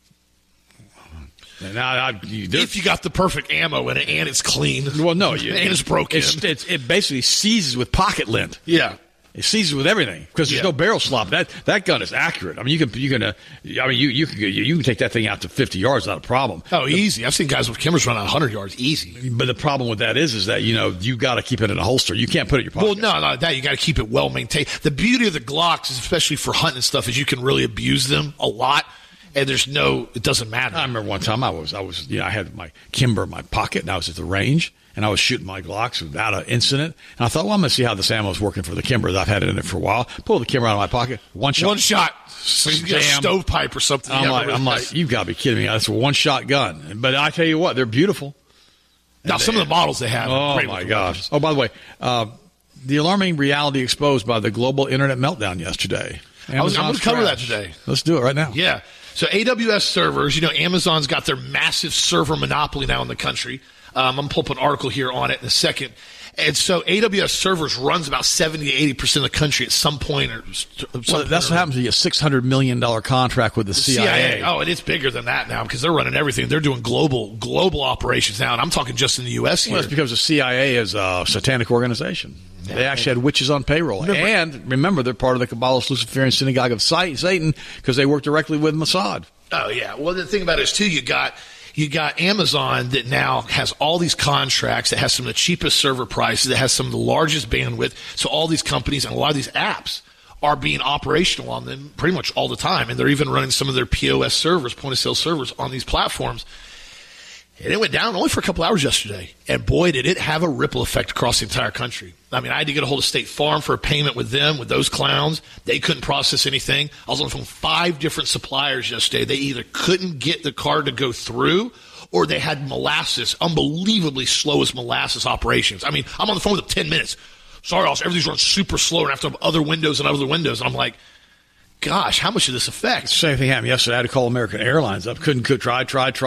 Speaker 1: If you got the perfect ammo in it and it's clean.
Speaker 2: Well, no,
Speaker 1: and it's broken.
Speaker 2: It basically seizes with pocket lint.
Speaker 1: Yeah,
Speaker 2: it seizes with everything because there's no barrel slop. That gun is accurate. I mean, you can take that thing out to 50 yards without a problem.
Speaker 1: Oh, easy. I've seen guys with Kimbers run out 100 yards easy.
Speaker 2: But the problem with that is that you got to keep it in a holster. You can't put it in your pocket.
Speaker 1: Well, no, that you got to keep it well maintained. The beauty of the Glocks, especially for hunting and stuff, is you can really abuse them a lot. And it doesn't matter.
Speaker 2: I remember one time I had my Kimber in my pocket and I was at the range and I was shooting my Glocks without an incident. And I thought, well, I'm going to see how this ammo is working for the Kimber. I've had it in it for a while. Pull the Kimber out of my pocket. One shot.
Speaker 1: So you get a stovepipe or something.
Speaker 2: I'm like, you've got to be kidding me. That's a one-shot gun. But I tell you what, they're beautiful.
Speaker 1: Now, some of the models they have.
Speaker 2: Oh, my gosh. Oh, by the way, the alarming reality exposed by the global internet meltdown yesterday.
Speaker 1: I'm going to cover that today.
Speaker 2: Let's do it right now.
Speaker 1: Yeah. So AWS servers, Amazon's got their massive server monopoly now in the country. I'm going to pull up an article here on it in a second. And so AWS servers runs about 70 to 80% of the country at some point.
Speaker 2: That's what happens to you, a $600 million contract with the CIA.
Speaker 1: Oh, and it's bigger than that now because they're running everything. They're doing global operations now, and I'm talking just in the U.S. here.
Speaker 2: Well, it's because the CIA is a satanic organization. Yeah, they actually had witches on payroll. And remember, they're part of the Kabbalist Luciferian Synagogue of Satan because they work directly with Mossad.
Speaker 1: Oh, yeah. Well, the thing about it is, too, you got Amazon that now has all these contracts, that has some of the cheapest server prices, that has some of the largest bandwidth. So all these companies and a lot of these apps are being operational on them pretty much all the time. And they're even running some of their POS servers, point-of-sale servers, on these platforms. And it went down only for a couple hours yesterday. And boy, did it have a ripple effect across the entire country. I mean, I had to get a hold of State Farm for a payment with them, with those clowns. They couldn't process anything. I was on the phone with 5 different suppliers yesterday. They either couldn't get the card to go through or they had molasses, unbelievably slow as molasses operations. I mean, I'm on the phone with them 10 minutes. Sorry, everything's running super slow and I have to have other windows and other windows. And I'm like, gosh, how much did this affect?
Speaker 2: Same thing happened yesterday. I had to call American Airlines up. Couldn't try.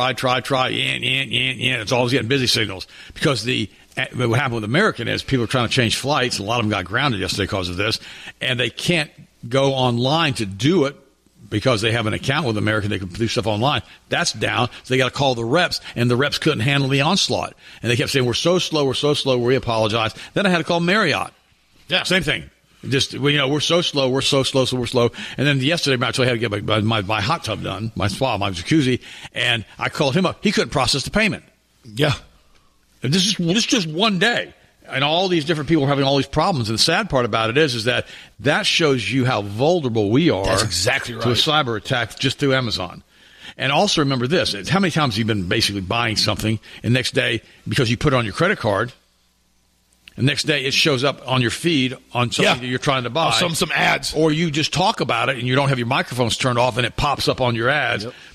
Speaker 2: Yeah. It's always getting busy signals because what happened with American is people are trying to change flights. A lot of them got grounded yesterday because of this, and they can't go online to do it because they have an account with American. They can do stuff online. That's down. So they got to call the reps, and the reps couldn't handle the onslaught. And they kept saying, we're so slow. We apologize. Then I had to call Marriott.
Speaker 1: Yeah.
Speaker 2: Same thing. Just, we're so slow. And then yesterday, I actually had to get my hot tub done, my spa, my jacuzzi, and I called him up. He couldn't process the payment.
Speaker 1: Yeah.
Speaker 2: And this is just one day. And all these different people are having all these problems. And the sad part about it is that shows you how vulnerable we are.
Speaker 1: That's exactly right.
Speaker 2: To a cyber attack just through Amazon. And also remember this. How many times have you been basically buying something and next day, because you put it on your credit card, the next day it shows up on your feed on something that you're trying to buy.
Speaker 1: Some ads.
Speaker 2: Or you just talk about it and you don't have your microphones turned off and it pops up on your ads.
Speaker 1: Yep.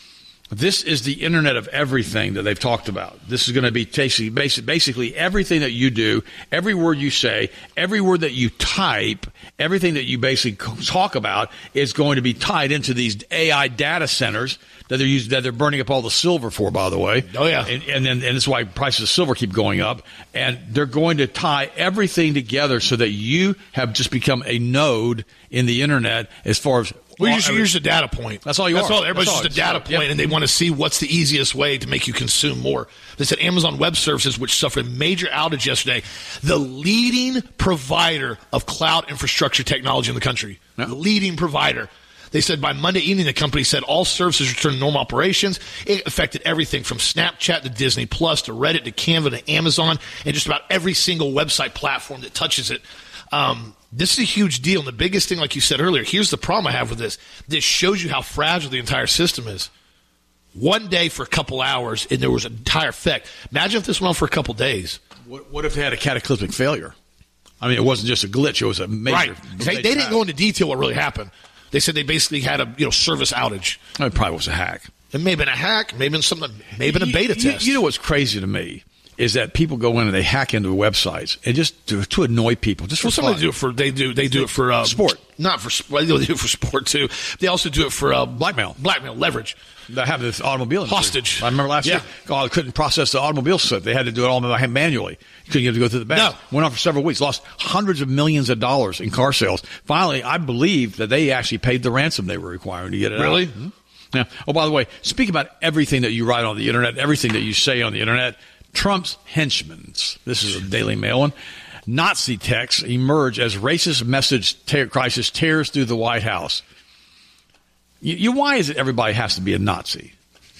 Speaker 2: This is the internet of everything that they've talked about. This is going to be basically everything that you do, every word you say, every word that you type, everything that you basically talk about is going to be tied into these AI data centers that they're burning up all the silver for, by the way.
Speaker 1: Oh, yeah.
Speaker 2: And that's why prices of silver keep going up. And they're going to tie everything together so that you have just become a node in the internet as far as...
Speaker 1: Well, you're just a data point.
Speaker 2: That's all you are.
Speaker 1: Everybody's just a data point, and they want to see what's the easiest way to make you consume more. They said Amazon Web Services, which suffered a major outage yesterday, the leading provider of cloud infrastructure technology in the country, the leading provider. They said by Monday evening, the company said all services returned to normal operations. It affected everything from Snapchat to Disney Plus to Reddit to Canva to Amazon and just about every single website platform that touches it. This is a huge deal. And the biggest thing, like you said earlier, here's the problem I have with this. This shows you how fragile the entire system is. One day for a couple hours, and there was an entire effect. Imagine if this went on for a couple days.
Speaker 2: What if they had a cataclysmic failure? I mean, it wasn't just a glitch. It was a major...
Speaker 1: Right. They didn't go into detail what really happened. They said they basically had a service outage.
Speaker 2: It probably was a hack.
Speaker 1: It may have been a hack, maybe something, maybe a beta test.
Speaker 2: You know what's crazy to me is that people go in and they hack into websites and just to annoy people. Just for
Speaker 1: somebody do it for they do it for
Speaker 2: sport,
Speaker 1: not for they do it for sport too. They also do it for
Speaker 2: blackmail,
Speaker 1: leverage.
Speaker 2: They have this automobile
Speaker 1: hostage.
Speaker 2: I remember last year, they couldn't process the automobile slip. They had to do it all manually. You couldn't get to go through the bank.
Speaker 1: No.
Speaker 2: Went on for several weeks. Lost hundreds of millions of dollars in car sales. Finally, I believe that they actually paid the ransom they were requiring to get it out.
Speaker 1: Really?
Speaker 2: Mm-hmm. Yeah. Oh, by the way, speak about everything that you write on the internet, everything that you say on the internet. Trump's henchmen, this is a Daily Mail one, Nazi texts emerge as racist message crisis tears through the White House. Why is it everybody has to be a Nazi?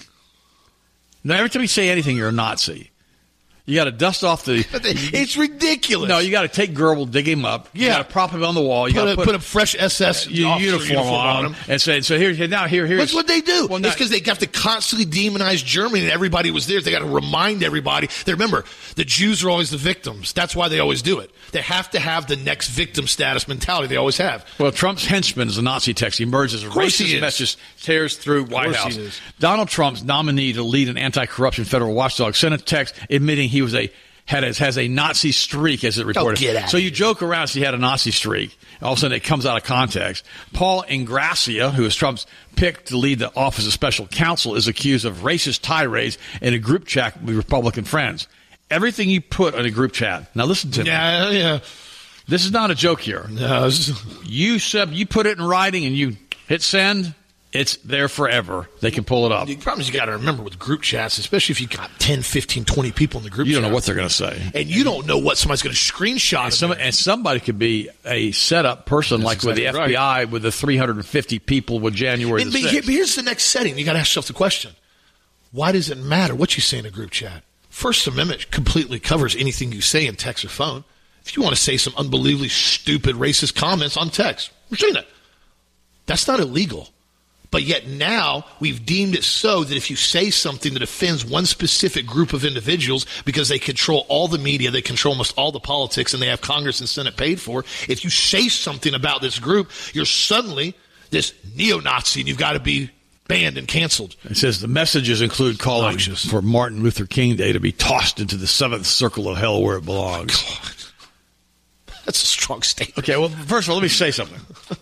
Speaker 2: Now, every time you say anything, you're a Nazi. You got to dust off the...
Speaker 1: It's ridiculous.
Speaker 2: No, you got to take Goebbels, dig him up. You got to prop him on the wall. You got to
Speaker 1: put a fresh SS
Speaker 2: uniform on him. And say, so here's...
Speaker 1: That's what they do. Well, it's because they have to constantly demonize Germany and everybody was there. They got to remind everybody. Remember, the Jews are always the victims. That's why they always do it. They have to have the next victim status mentality. They always have.
Speaker 2: Well, Trump's henchman is a Nazi text. He emerges as a racist message tears through White House. Donald Trump's nominee to lead an anti-corruption federal watchdog sent a text admitting he has a Nazi streak, as it reported. So you joke around, so he had a Nazi streak. All of a sudden, it comes out of context. Paul Ingrassia, who is Trump's pick to lead the Office of Special Counsel, is accused of racist tirades in a group chat with Republican friends. Everything you put in a group chat. Now, listen to me.
Speaker 1: Yeah.
Speaker 2: This is not a joke here.
Speaker 1: No.
Speaker 2: You put it in writing and you hit send. It's there forever. They can pull it up.
Speaker 1: The problem is you got to remember with group chats, especially if you got 10, 15, 20 people in the group chat.
Speaker 2: You don't know what they're going to say.
Speaker 1: And you don't know what somebody's going to screenshot.
Speaker 2: And somebody could be a set-up person with the FBI with the 350 people with January the 6th.
Speaker 1: But here's the next setting. You got to ask yourself the question. Why does it matter what you say in a group chat? First Amendment completely covers anything you say in text or phone. If you want to say some unbelievably stupid racist comments on text, we're saying that. That's not illegal. But yet now we've deemed it so that if you say something that offends one specific group of individuals because they control all the media, they control almost all the politics, and they have Congress and Senate paid for, if you say something about this group, you're suddenly this neo-Nazi and you've got to be banned and canceled.
Speaker 2: It says the messages include calling for Martin Luther King Day to be tossed into the seventh circle of hell where it belongs.
Speaker 1: God. That's a strong statement.
Speaker 2: Okay, well, first of all, let me say something.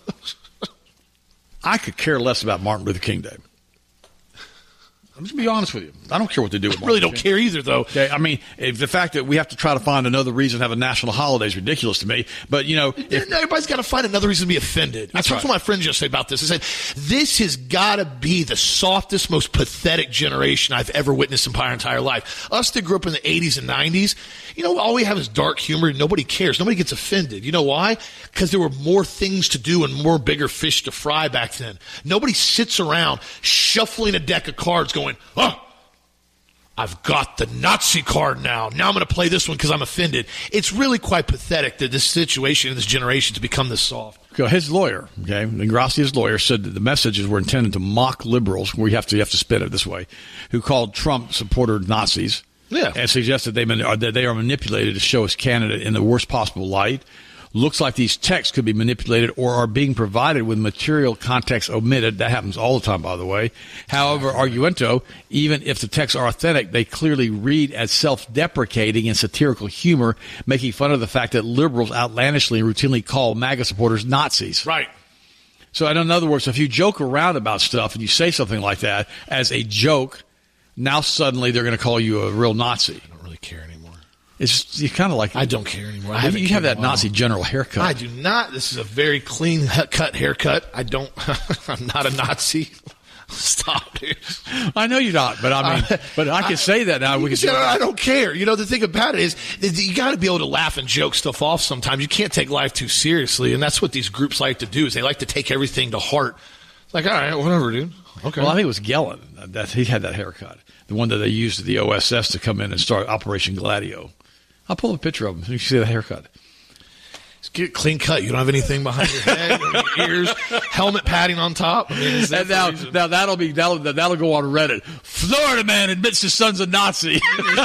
Speaker 2: I could care less about Martin Luther King Day. I'm just going to be honest with you. I don't care what they do with Martin
Speaker 1: Luther King. I really don't care either, though.
Speaker 2: Okay, I mean, the fact that we have to try to find another reason to have a national holiday is ridiculous to me. But,
Speaker 1: everybody's got to find another reason to be offended. That's what my friends just say about this. I said, this has got to be the softest, most pathetic generation I've ever witnessed in my entire life. Us that grew up in the 80s and 90s, all we have is dark humor and nobody cares. Nobody gets offended. You know why? Because there were more things to do and more bigger fish to fry back then. Nobody sits around shuffling a deck of cards going, I've got the Nazi card now. Now I'm going to play this one because I'm offended. It's really quite pathetic that this situation in this generation to become this soft.
Speaker 2: His lawyer, Ingrassia's lawyer, said that the messages were intended to mock liberals. You have to spin it this way, who called Trump supporter Nazis.
Speaker 1: Yeah.
Speaker 2: And suggested they are manipulated to show his candidate in the worst possible light. Looks like these texts could be manipulated or are being provided with material context omitted. That happens all the time, by the way. However, argumento, even if the texts are authentic, they clearly read as self-deprecating and satirical humor, making fun of the fact that liberals outlandishly and routinely call MAGA supporters Nazis.
Speaker 1: Right.
Speaker 2: So in other words, if you joke around about stuff and you say something like that as a joke, now suddenly they're going to call you a real Nazi.
Speaker 1: I don't really care anymore.
Speaker 2: It's you kind of like
Speaker 1: I don't care anymore.
Speaker 2: You have that Nazi general haircut.
Speaker 1: I do not. This is a very clean cut haircut. I don't. I'm not a Nazi. Stop, dude.
Speaker 2: I know you're not, but I mean, but I can say that now.
Speaker 1: I don't care. You know, the thing about it is you got to be able to laugh and joke stuff off sometimes. You can't take life too seriously, and that's what these groups like to do. Is they like to take everything to heart. It's like, all right, whatever, dude. Okay.
Speaker 2: Well, I think it was Gellin that he had that haircut, the one that they used at the OSS to come in and start Operation Gladio. I'll pull a picture of him so you can see the haircut.
Speaker 1: Just get clean cut. You don't have anything behind your head, or your ears, helmet padding on top. I mean,
Speaker 2: and now that'll go on Reddit. Florida man admits his son's a Nazi.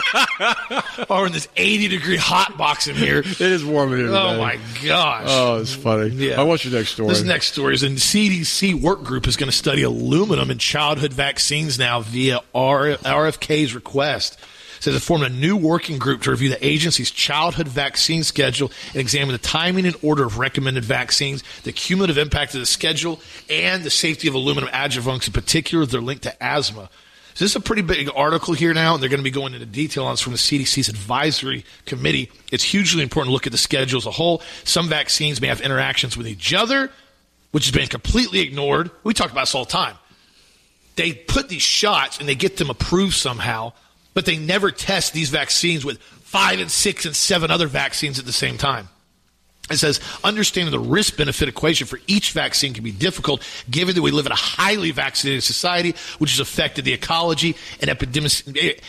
Speaker 1: Or in this 80-degree hot box in here.
Speaker 2: It is warm in here today.
Speaker 1: Oh my gosh.
Speaker 2: Oh, it's funny.
Speaker 1: Yeah.
Speaker 2: What's your next story?
Speaker 1: This next story is a CDC work group is going to study aluminum in childhood vaccines now via RFK's request. It says it formed a new working group to review the agency's childhood vaccine schedule and examine the timing and order of recommended vaccines, the cumulative impact of the schedule, and the safety of aluminum adjuvants, in particular their link to asthma. So this is a pretty big article here now, and they're going to be going into detail on this from the CDC's advisory committee. It's hugely important to look at the schedule as a whole. Some vaccines may have interactions with each other, which has been completely ignored. We talk about this all the time. They put these shots, and they get them approved somehow, but they never test these vaccines with 5 and 6 and 7 other vaccines at the same time. It says, understanding the risk-benefit equation for each vaccine can be difficult, given that we live in a highly vaccinated society, which has affected the ecology and epidemicity.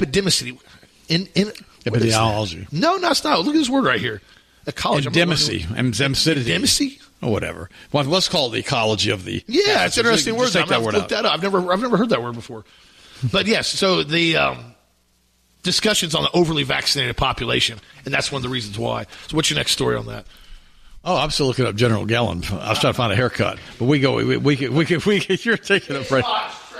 Speaker 2: Epidemiology.
Speaker 1: No, it's not. Look at this word right here. Ecology.
Speaker 2: Endemicity. Or whatever. Well, let's call it the ecology of the...
Speaker 1: Yeah, it's an interesting word.
Speaker 2: Take that word out.
Speaker 1: That up. I've never heard that word before. But yes, so the... discussions on the overly vaccinated population, and that's one of the reasons why. So what's your next story on that?
Speaker 2: Oh, I'm still looking up General Gellin. I was trying to find a haircut, but we you're taking a break.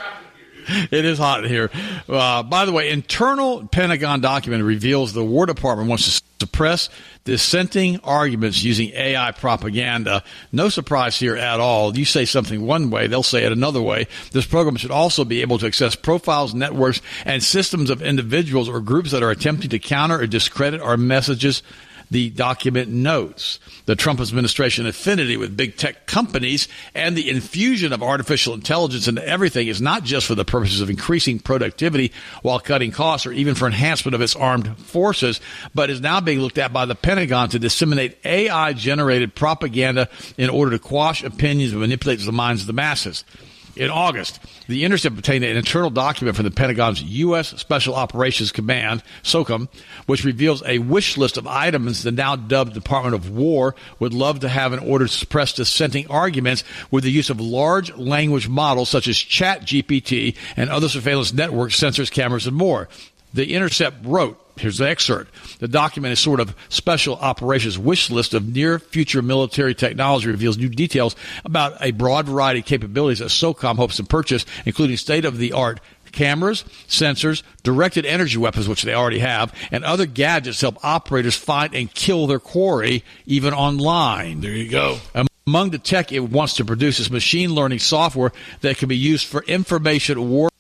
Speaker 2: It is hot in here. By the way, internal Pentagon document reveals the War Department wants to suppress dissenting arguments using AI propaganda. No surprise here at all. You say something one way, they'll say it another way. This program should also be able to access profiles, networks, and systems of individuals or groups that are attempting to counter or discredit our messages. The document notes the Trump administration affinity with big tech companies and the infusion of artificial intelligence into everything is not just for the purposes of increasing productivity while cutting costs or even for enhancement of its armed forces, but is now being looked at by the Pentagon to disseminate AI-generated propaganda in order to quash opinions and manipulate the minds of the masses. In August, The Intercept obtained an internal document from the Pentagon's U.S. Special Operations Command, SOCOM, which reveals a wish list of items the now dubbed Department of War would love to have in order to suppress dissenting arguments with the use of large language models such as ChatGPT and other surveillance networks, sensors, cameras, and more. The Intercept wrote, here's the excerpt. The document is sort of special operations wish list of near future military technology, reveals new details about a broad variety of capabilities that SOCOM hopes to purchase, including state-of-the-art cameras, sensors, directed energy weapons, which they already have, and other gadgets to help operators find and kill their quarry, even online.
Speaker 1: There you go.
Speaker 2: Among the tech it wants to produce is machine learning software that can be used for information warfare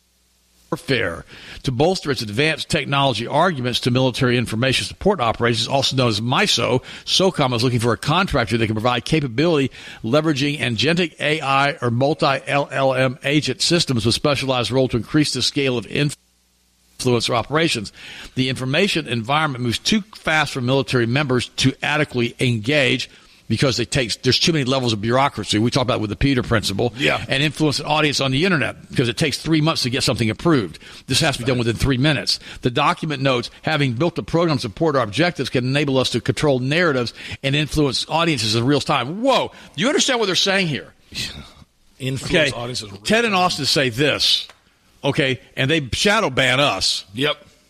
Speaker 2: to bolster its advanced technology arguments to military information support operations, also known as MISO. SOCOM is looking for a contractor that can provide capability leveraging agentic AI or multi-LLM agent systems with specialized role to increase the scale of influence or operations. The information environment moves too fast for military members to adequately engage because there's too many levels of bureaucracy. We talked about it with the Peter Principle.
Speaker 1: Yeah. And
Speaker 2: influence an audience on the internet because it takes 3 months to get something approved. This has to be done within 3 minutes. The document notes, having built a program to support our objectives can enable us to control narratives and influence audiences in real time. Whoa. Do you understand what they're saying here?
Speaker 1: Influence audiences.
Speaker 2: Ted and Austin say this, okay, and they shadow ban us.
Speaker 1: Yep.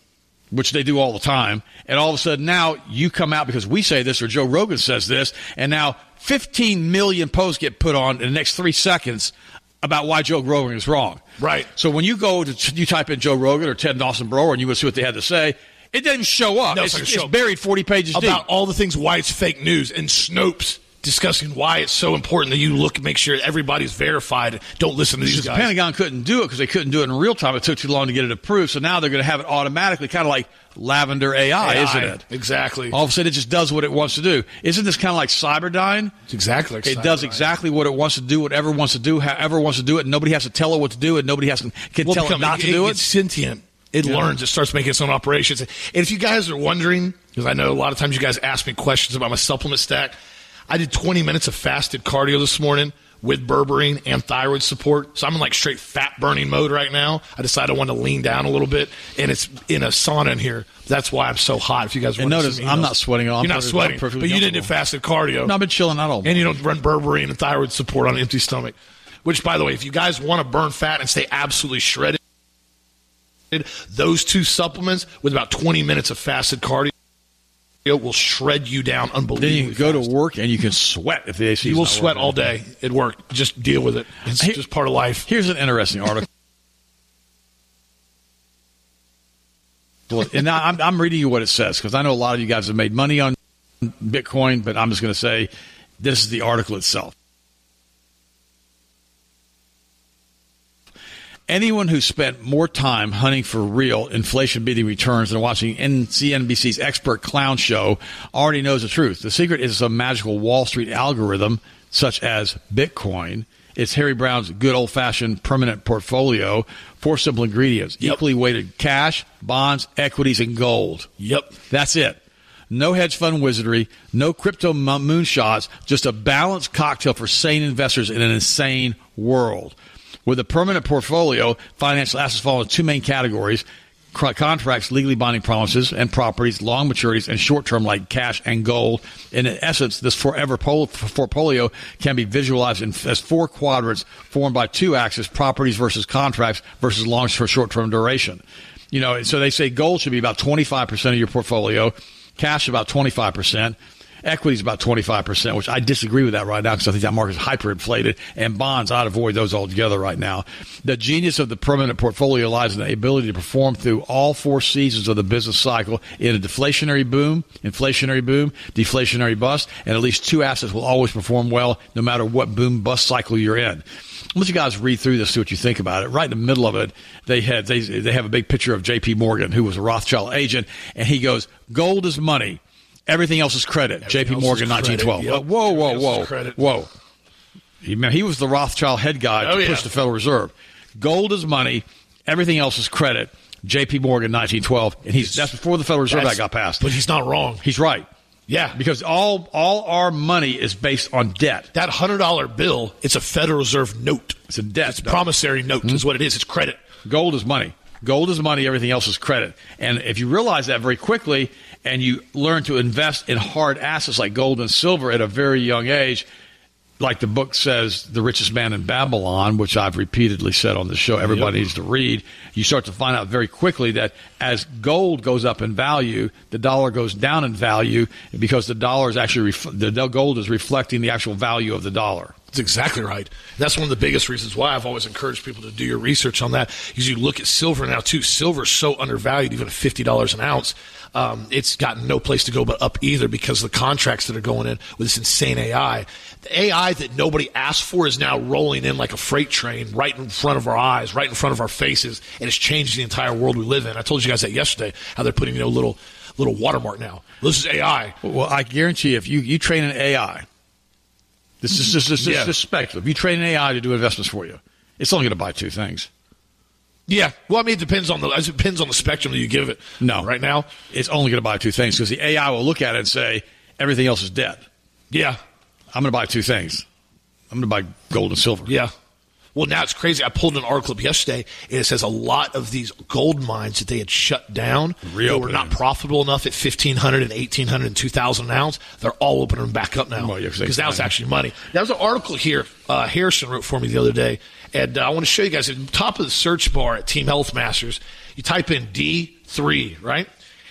Speaker 2: which they do all the time, and all of a sudden now you come out because we say this or Joe Rogan says this, and now 15 million posts get put on in the next 3 seconds about why Joe Rogan is wrong.
Speaker 1: Right.
Speaker 2: So when you you type in Joe Rogan or Ted Dawson-Brower and you will see what they had to say, it doesn't show up.
Speaker 1: No,
Speaker 2: it's buried 40 pages deep.
Speaker 1: About all the things why it's fake news, and Snopes discussing why it's so important that you make sure everybody's verified. Don't listen to these guys.
Speaker 2: The Pentagon couldn't do it because they couldn't do it in real time. It took too long to get it approved. So now they're going to have it automatically, kind of like Lavender AI, isn't it?
Speaker 1: Exactly.
Speaker 2: All of a sudden, it just does what it wants to do. Isn't this kind of like Cyberdyne?
Speaker 1: It's exactly like
Speaker 2: It does exactly what it wants to do, whatever it wants to do, however it wants to do it, and nobody has to tell it what to do, and nobody can tell it not to do it.
Speaker 1: It's sentient. It learns. It starts making its own operations. And if you guys are wondering, because I know a lot of times you guys ask me questions about my supplement stack, I did 20 minutes of fasted cardio this morning with berberine and thyroid support. So I'm in like straight fat burning mode right now. I decided I want to lean down a little bit, and it's in a sauna in here. That's why I'm so hot. If you guys want to
Speaker 2: notice, I'm not sweating at all.
Speaker 1: You're not sweating, but you didn't do fasted cardio.
Speaker 2: No, I've been chilling out all.
Speaker 1: And you don't run berberine and thyroid support on an empty stomach. Which, by the way, if you guys want to burn fat and stay absolutely shredded, those two supplements with about 20 minutes of fasted cardio will shred you down unbelievably.
Speaker 2: Then you can go to work and you can sweat if the AC.
Speaker 1: You will sweat all day at work. Just deal with it. It's just part of life.
Speaker 2: Here's an interesting article. And now I'm reading you what it says because I know a lot of you guys have made money on Bitcoin, but I'm just going to say this is the article itself. Anyone who spent more time hunting for real inflation-beating returns than watching CNBC's expert clown show already knows the truth. The secret is some magical Wall Street algorithm, such as Bitcoin. It's Harry Brown's good old-fashioned permanent portfolio. 4 simple ingredients. Yep. Equally weighted cash, bonds, equities, and gold.
Speaker 1: Yep.
Speaker 2: That's it. No hedge fund wizardry, no crypto moonshots, just a balanced cocktail for sane investors in an insane world. With a permanent portfolio, financial assets fall into 2 main categories: contracts, legally binding promises, and properties, long maturities, and short-term like cash and gold. And in essence, this forever portfolio can be visualized as 4 quadrants formed by 2 axes: properties versus contracts versus long for short-term duration. You know, so they say gold should be about 25% of your portfolio, cash about 25%. Equity is about 25%, which I disagree with that right now because I think that market is hyperinflated, and bonds, I'd avoid those altogether right now. The genius of the permanent portfolio lies in the ability to perform through all 4 seasons of the business cycle in a deflationary boom, inflationary boom, deflationary bust, and at least 2 assets will always perform well no matter what boom bust cycle you're in. Let you guys read through this, see what you think about it. Right in the middle of it, they have a big picture of J.P. Morgan, who was a Rothschild agent, and he goes, "Gold is money. Everything else is credit." J.P. Morgan, 1912.
Speaker 1: Yep.
Speaker 2: Whoa. He was the Rothschild head guy to push the Federal Reserve. Gold is money. Everything else is credit. J.P. Morgan, 1912. And that's before the Federal Reserve Act got passed.
Speaker 1: But he's not wrong.
Speaker 2: He's right.
Speaker 1: Yeah.
Speaker 2: Because all our money is based on debt.
Speaker 1: That $100 bill, it's a Federal Reserve note.
Speaker 2: It's a debt.
Speaker 1: It's a promissory note is what it is. It's credit.
Speaker 2: Gold is money. Gold is money. Everything else is credit. And if you realize that very quickly and you learn to invest in hard assets like gold and silver at a very young age, like the book says, The Richest Man in Babylon, which I've repeatedly said on the show, everybody needs to read, you start to find out very quickly that as gold goes up in value, the dollar goes down in value because the dollar is actually, the gold is reflecting the actual value of the dollar.
Speaker 1: That's exactly right. That's one of the biggest reasons why I've always encouraged people to do your research on that. Because you look at silver now, too. Silver is so undervalued, even at $50 an ounce. It's got no place to go but up either because of the contracts that are going in with this insane AI. The AI that nobody asked for is now rolling in like a freight train right in front of our eyes, right in front of our faces, and it's changed the entire world we live in. I told you guys that yesterday, how they're putting little watermark now. This is AI.
Speaker 2: Well, I guarantee if you train an AI, this is just speculative. You train an AI to do investments for you, it's only going to buy 2 things.
Speaker 1: Yeah. Well, I mean, it depends on the spectrum that you give it.
Speaker 2: No.
Speaker 1: Right now,
Speaker 2: it's only going to buy 2 things because the AI will look at it and say, everything else is debt.
Speaker 1: Yeah.
Speaker 2: I'm going to buy 2 things. I'm going to buy gold and silver.
Speaker 1: Yeah. Well, now it's crazy. I pulled an article up yesterday, and it says a lot of these gold mines that they had shut down, they were not profitable enough at $1,500 and $1,800 and $2,000 an ounce. They're all opening them back up now because now it's actually money. There was an article here Harrison wrote for me the other day, and I want to show you guys at the top of the search bar at Team Health Masters, you type in D3, right?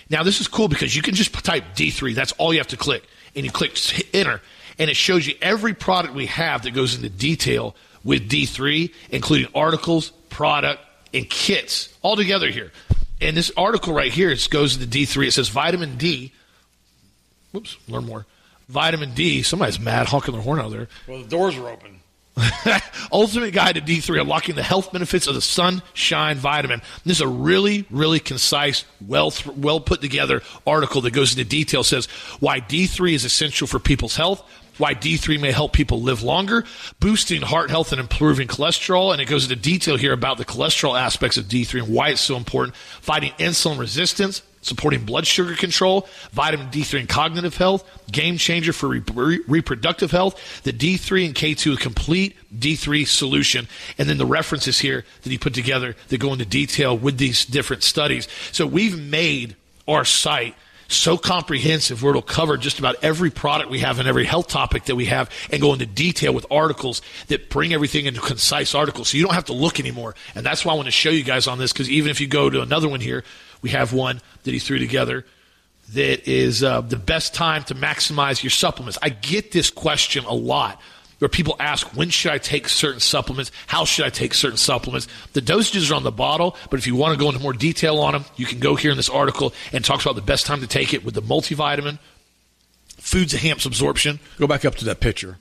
Speaker 1: Now, this is cool because you can just type D3. That's all you have to click. And you click enter, and it shows you every product we have that goes into detail with D3, including articles, product, and kits all together here. And this article right here, it goes into D3. It says vitamin D. Whoops, learn more. Vitamin D. Somebody's mad, honking their horn out there.
Speaker 2: Well, the doors are open.
Speaker 1: Ultimate Guide to D3, unlocking the health benefits of the sunshine vitamin. This is a really, really concise, well put together article that goes into detail. Says why D3 is essential for people's health, why D3 may help people live longer, boosting heart health and improving cholesterol. And it goes into detail here about the cholesterol aspects of D3 and why it's so important, fighting insulin resistance, supporting blood sugar control, vitamin D3 and cognitive health, game changer for reproductive health, the D3 and K2 complete D3 solution, and then the references here that he put together that go into detail with these different studies. So we've made our site so comprehensive where it'll cover just about every product we have and every health topic that we have and go into detail with articles that bring everything into concise articles. So you don't have to look anymore. And that's why I want to show you guys on this, because even if you go to another one here, we have one that he threw together that is the best time to maximize your supplements. I get this question a lot where people ask, when should I take certain supplements? How should I take certain supplements? The dosages are on the bottle, but if you want to go into more detail on them, you can go here in this article and talks about the best time to take it with the multivitamin, foods enhance absorption.
Speaker 2: Go back up to that picture.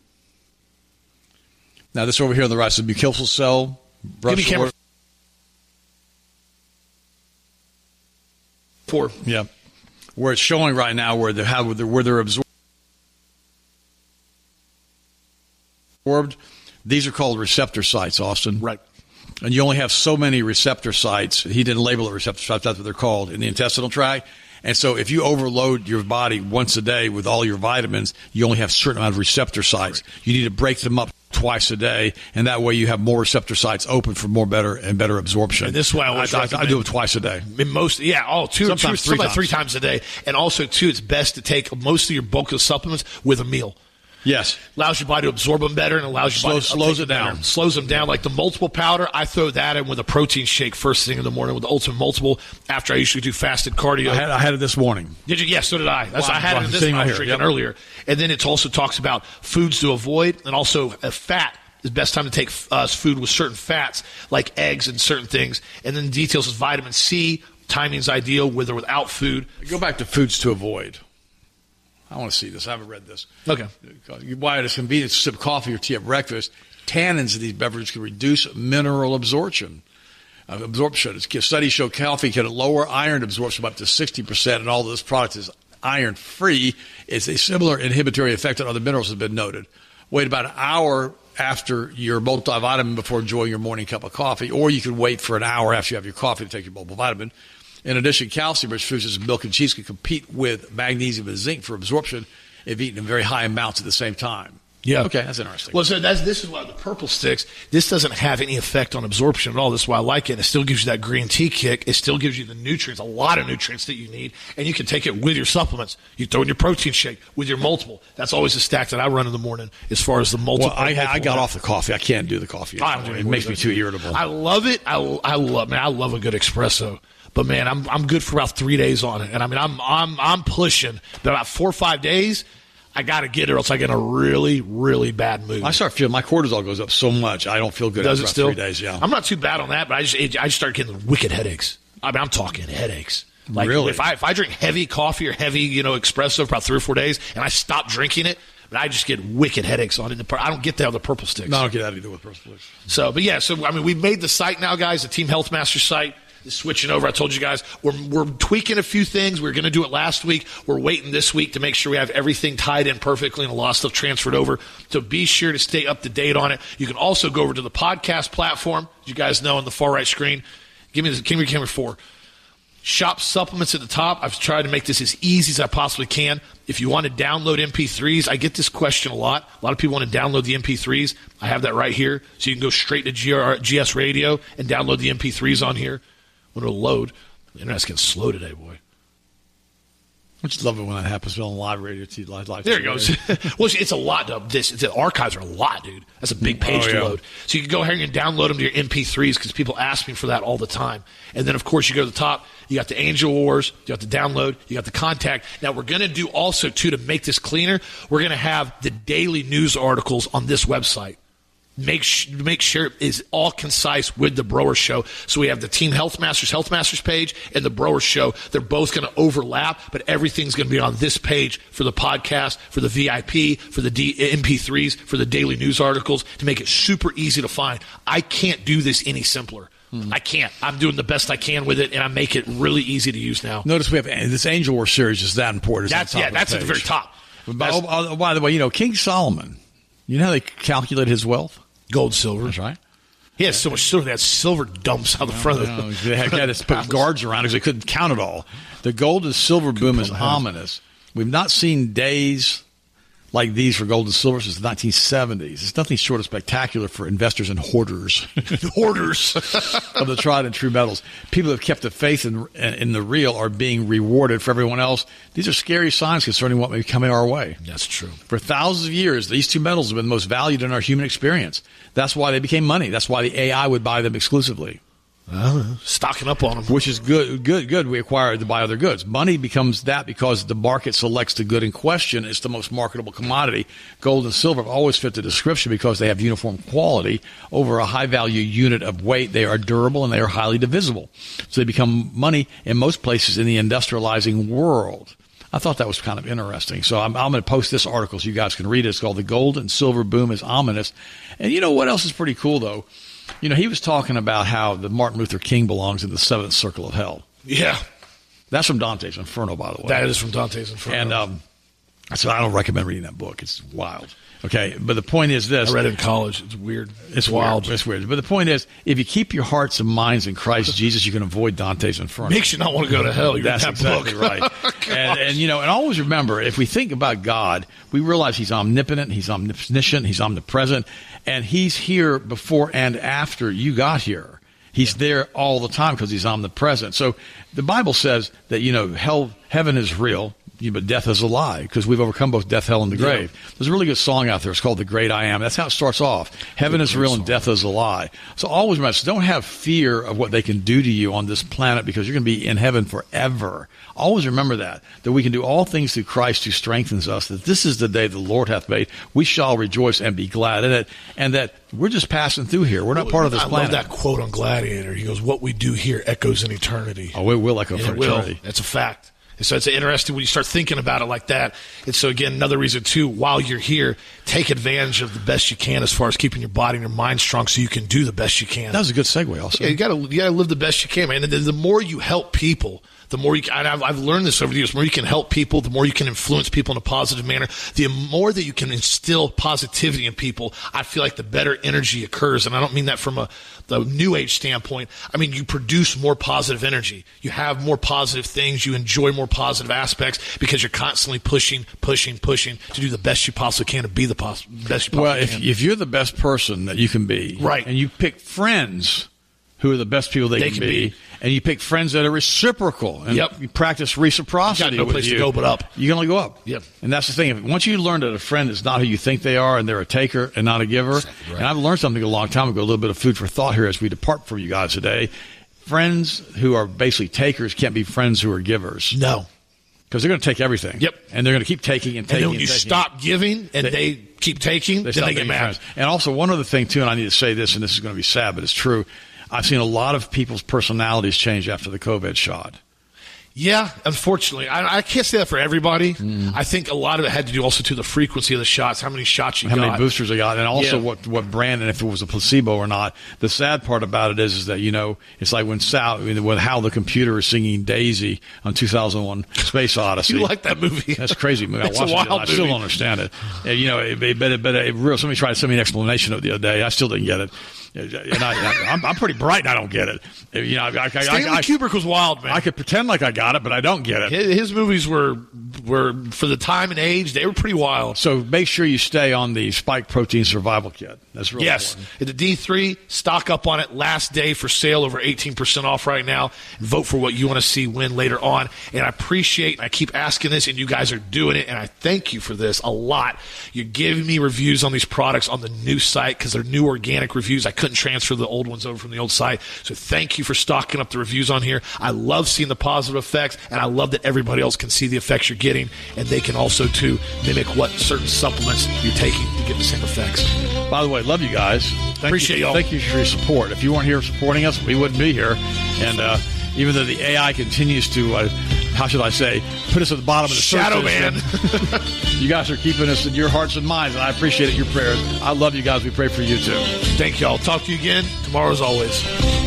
Speaker 2: Now, this over here on the right is the mucosal cell.
Speaker 1: Give me camera 4.
Speaker 2: Yeah. Where it's showing right now where they're absorbed. These are called receptor sites, Austin.
Speaker 1: Right.
Speaker 2: And you only have so many receptor sites. He didn't label it receptor sites. That's what they're called in the intestinal tract. And so if you overload your body once a day with all your vitamins, you only have a certain amount of receptor sites. Right. You need to break them up twice a day, and that way you have more receptor sites open for better absorption.
Speaker 1: And this is why I
Speaker 2: do it twice a day.
Speaker 1: Sometimes 3 times a day. And also, too, it's best to take most of your bulk of supplements with a meal.
Speaker 2: Yes.
Speaker 1: Allows your body to absorb them better and allows your body to
Speaker 2: slows it down.
Speaker 1: Slows them down. Like the multiple powder, I throw that in with a protein shake first thing in the morning with the Ultimate Multiple after I usually do fasted cardio.
Speaker 2: I had it this morning.
Speaker 1: Did you? Yes, so did I. I had it in this I was drinking earlier. And then it also talks about foods to avoid and also fat. Is best time to take food with certain fats like eggs and certain things. And then the details is vitamin C. Timing's ideal with or without food.
Speaker 2: Go back to foods to avoid. I want to see this. I haven't read this.
Speaker 1: Okay.
Speaker 2: Why it is convenient to sip coffee or tea at breakfast. Tannins in these beverages can reduce mineral absorption. Studies show coffee can lower iron absorption by up to 60%, and although this product is iron-free, it's a similar inhibitory effect on other minerals has been noted. Wait about an hour after your multivitamin before enjoying your morning cup of coffee, or you can wait for an hour after you have your coffee to take your multivitamin. In addition, calcium-rich foods such as milk and cheese can compete with magnesium and zinc for absorption if eaten in very high amounts at the same time.
Speaker 1: Yeah.
Speaker 2: Okay, that's interesting.
Speaker 1: Well, so this is why the purple sticks, this doesn't have any effect on absorption at all. This is why I like it. It still gives you that green tea kick. It still gives you the nutrients, a lot of nutrients that you need, and you can take it with your supplements. You throw in your protein shake with your multiple. That's always the stack that I run in the morning as far as the multiple.
Speaker 2: Well, I got off the coffee. I can't do the coffee anymore. It makes me too irritable.
Speaker 1: I love it. I love a good espresso. But man, I'm good for about 3 days on it, and I mean I'm pushing. But about 4 or 5 days, I got to get it, or else I get in a really, really bad mood.
Speaker 2: I start feeling my cortisol goes up so much, I don't feel good after about 3 days. Yeah,
Speaker 1: I'm not too bad on that, but I just start getting wicked headaches. I mean, I'm talking headaches. Like
Speaker 2: really?
Speaker 1: If I drink heavy coffee or heavy espresso for about 3 or 4 days, and I stop drinking it, but I just get wicked headaches on it. I don't get that on the purple sticks.
Speaker 2: No, I don't get that either with purple sticks.
Speaker 1: So, but yeah, so I mean, we've made the site now, guys, the Team Health Master site. Is switching over. I told you guys we're tweaking a few things. We were going to do it last week. We're waiting this week to make sure we have everything tied in perfectly and a lot of stuff transferred over. So be sure to stay up to date on it. You can also go over to the podcast platform, as you guys know on the far right screen. Give me camera 4. Shop supplements at the top. I've tried to make this as easy as I possibly can. If you want to download MP3s, I get this question a lot. A lot of people want to download the MP3s. I have that right here. So you can go straight to GS Radio and download the MP3s on here. When it'll load. The internet's getting slow today, boy.
Speaker 2: I just love it when that happens on live radio. Live
Speaker 1: there it goes. Well, it's a lot of this. The archives are a lot, dude. That's a big page to load. So you can go ahead and download them to your MP3s because people ask me for that all the time. And then, of course, you go to the top. You got the Angel Wars. You got the download. You got the contact. Now, we're going to do also, too, to make this cleaner, we're going to have the daily news articles on this website. Make sure it is all concise with the Broer Show. So we have the Team Health Masters page and the Broer Show. They're both going to overlap, but everything's going to be on this page for the podcast, for the VIP, for the MP3s, for the daily news articles to make it super easy to find. I can't do this any simpler. I can't. I'm doing the best I can with it, and I make it really easy to use now.
Speaker 2: Notice we have this Angel War series is that important.
Speaker 1: That's at the very top.
Speaker 2: By the way, King Solomon, you know how they calculate his wealth?
Speaker 1: Gold, silver.
Speaker 2: That's right.
Speaker 1: He has so much silver. They had silver dumps out the front of it.
Speaker 2: They had to put guards around because they couldn't count it all. The gold and silver boom is ominous. We've not seen days like these for gold and silver since the 1970s. It's nothing short of spectacular for investors and hoarders.
Speaker 1: Hoarders
Speaker 2: of the tried and true metals. People who have kept the faith in the real are being rewarded. For everyone else, these are scary signs concerning what may be coming our way.
Speaker 1: That's true.
Speaker 2: For thousands of years, these two metals have been the most valued in our human experience. That's why they became money. That's why the AI would buy them exclusively.
Speaker 1: Stocking up on them.
Speaker 2: Which is good. We acquire to buy other goods. Money becomes that because the market selects the good in question. It's the most marketable commodity. Gold and silver have always fit the description because they have uniform quality over a high-value unit of weight. They are durable and they are highly divisible. So they become money in most places in the industrializing world. I thought that was kind of interesting. So I'm going to post this article so you guys can read it. It's called The Gold and Silver Boom is Ominous. And you know what else is pretty cool, though? He was talking about how the Martin Luther King belongs in the seventh circle of hell.
Speaker 1: Yeah.
Speaker 2: That's from Dante's Inferno, by the way.
Speaker 1: That is from Dante's Inferno.
Speaker 2: And so I don't recommend reading that book. It's wild. Okay, but the point is this.
Speaker 1: I read it in college. It's weird.
Speaker 2: It's wild. It's weird. But the point is, if you keep your hearts and minds in Christ Jesus, you can avoid Dante's Inferno.
Speaker 1: Makes you not want to go to hell.
Speaker 2: That's exactly right. and always remember, if we think about God, we realize He's omnipotent, He's omniscient, He's omnipresent, and He's here before and after you got here. He's there all the time because He's omnipresent. So the Bible says that, heaven is real. But death is a lie because we've overcome both death, hell, and the grave. There's a really good song out there. It's called The Great I Am. That's how it starts off. Heaven is real and death is a lie. So always remember, don't have fear of what they can do to you on this planet because you're going to be in heaven forever. Always remember that we can do all things through Christ who strengthens us, that this is the day the Lord hath made. We shall rejoice and be glad in it, and that we're just passing through here. We're not part of this planet.
Speaker 1: I love that quote on Gladiator. He goes, what we do here echoes in eternity.
Speaker 2: Oh, it will echo for eternity.
Speaker 1: That's a fact. And so it's interesting when you start thinking about it like that. And so, again, another reason, too, while you're here, take advantage of the best you can as far as keeping your body and your mind strong so you can do the best you can.
Speaker 2: That was a good segue also.
Speaker 1: Yeah, you gotta live the best you can, man. And the more you help people, the more you can, and I've learned this over the years, the more you can help people, the more you can influence people in a positive manner, the more that you can instill positivity in people, I feel like the better energy occurs. And I don't mean that from the new age standpoint. I mean, you produce more positive energy. You have more positive things. You enjoy more positive aspects because you're constantly pushing to do the best you possibly can to be the best you possibly can.
Speaker 2: Well, if you're the best person that you can be,
Speaker 1: right,
Speaker 2: and you pick friends who are the best people they can be, and you pick friends that are reciprocal, and you practice reciprocity.
Speaker 1: You got no place to go but up.
Speaker 2: You can only go up.
Speaker 1: Yep.
Speaker 2: And that's the thing. Once you learn that a friend is not who you think they are, and they're a taker and not a giver, exactly right. And I've learned something a long time ago, a little bit of food for thought here as we depart from you guys today. Friends who are basically takers can't be friends who are givers.
Speaker 1: No.
Speaker 2: Because they're going to take everything.
Speaker 1: Yep.
Speaker 2: And they're going to keep taking and taking.
Speaker 1: And then when you stop giving and they keep taking, then they get mad.
Speaker 2: Friends. And also one other thing, too, and I need to say this, and this is going to be sad, but it's true. I've seen a lot of people's personalities change after the COVID shot.
Speaker 1: Yeah, unfortunately. I can't say that for everybody. I think a lot of it had to do also to the frequency of the shots, how many shots you got.
Speaker 2: How many boosters they got, and also what brand, and if it was a placebo or not. The sad part about it is that, it's like when Hal the computer is singing Daisy on 2001 Space Odyssey.
Speaker 1: You like that movie?
Speaker 2: That's a crazy movie.
Speaker 1: It's a wild movie.
Speaker 2: I still don't understand it. Somebody tried to send me an explanation of it the other day. I still didn't get it. And I'm pretty bright and I don't get it. You know,
Speaker 1: Stanley Kubrick was wild, man.
Speaker 2: I could pretend like I got it, but I don't get it.
Speaker 1: His movies were for the time and age, they were pretty wild.
Speaker 2: So make sure you stay on the Spike Protein Survival Kit. That's really important.
Speaker 1: Yes. The D3, stock up on it. Last day for sale, over 18% off right now. And vote for what you want to see win later on. And I appreciate, and I keep asking this, and you guys are doing it, and I thank you for this a lot. You're giving me reviews on these products on the new site because they're new organic reviews. I couldn't transfer the old ones over from the old site. So thank you for stocking up the reviews on here. I love seeing the positive effects, and I love that everybody else can see the effects you're getting, and they can also, too, mimic what certain supplements you're taking to get the same effects.
Speaker 2: By the way, love you guys.
Speaker 1: Appreciate y'all.
Speaker 2: Thank you for your support. If you weren't here supporting us, we wouldn't be here. And even though the AI continues to, how should I say, put us at the bottom of the
Speaker 1: shadow
Speaker 2: man, you guys are keeping us in your hearts and minds, and I appreciate your prayers. I love you guys. We pray for you too.
Speaker 1: Thank y'all. Talk to you again tomorrow as always.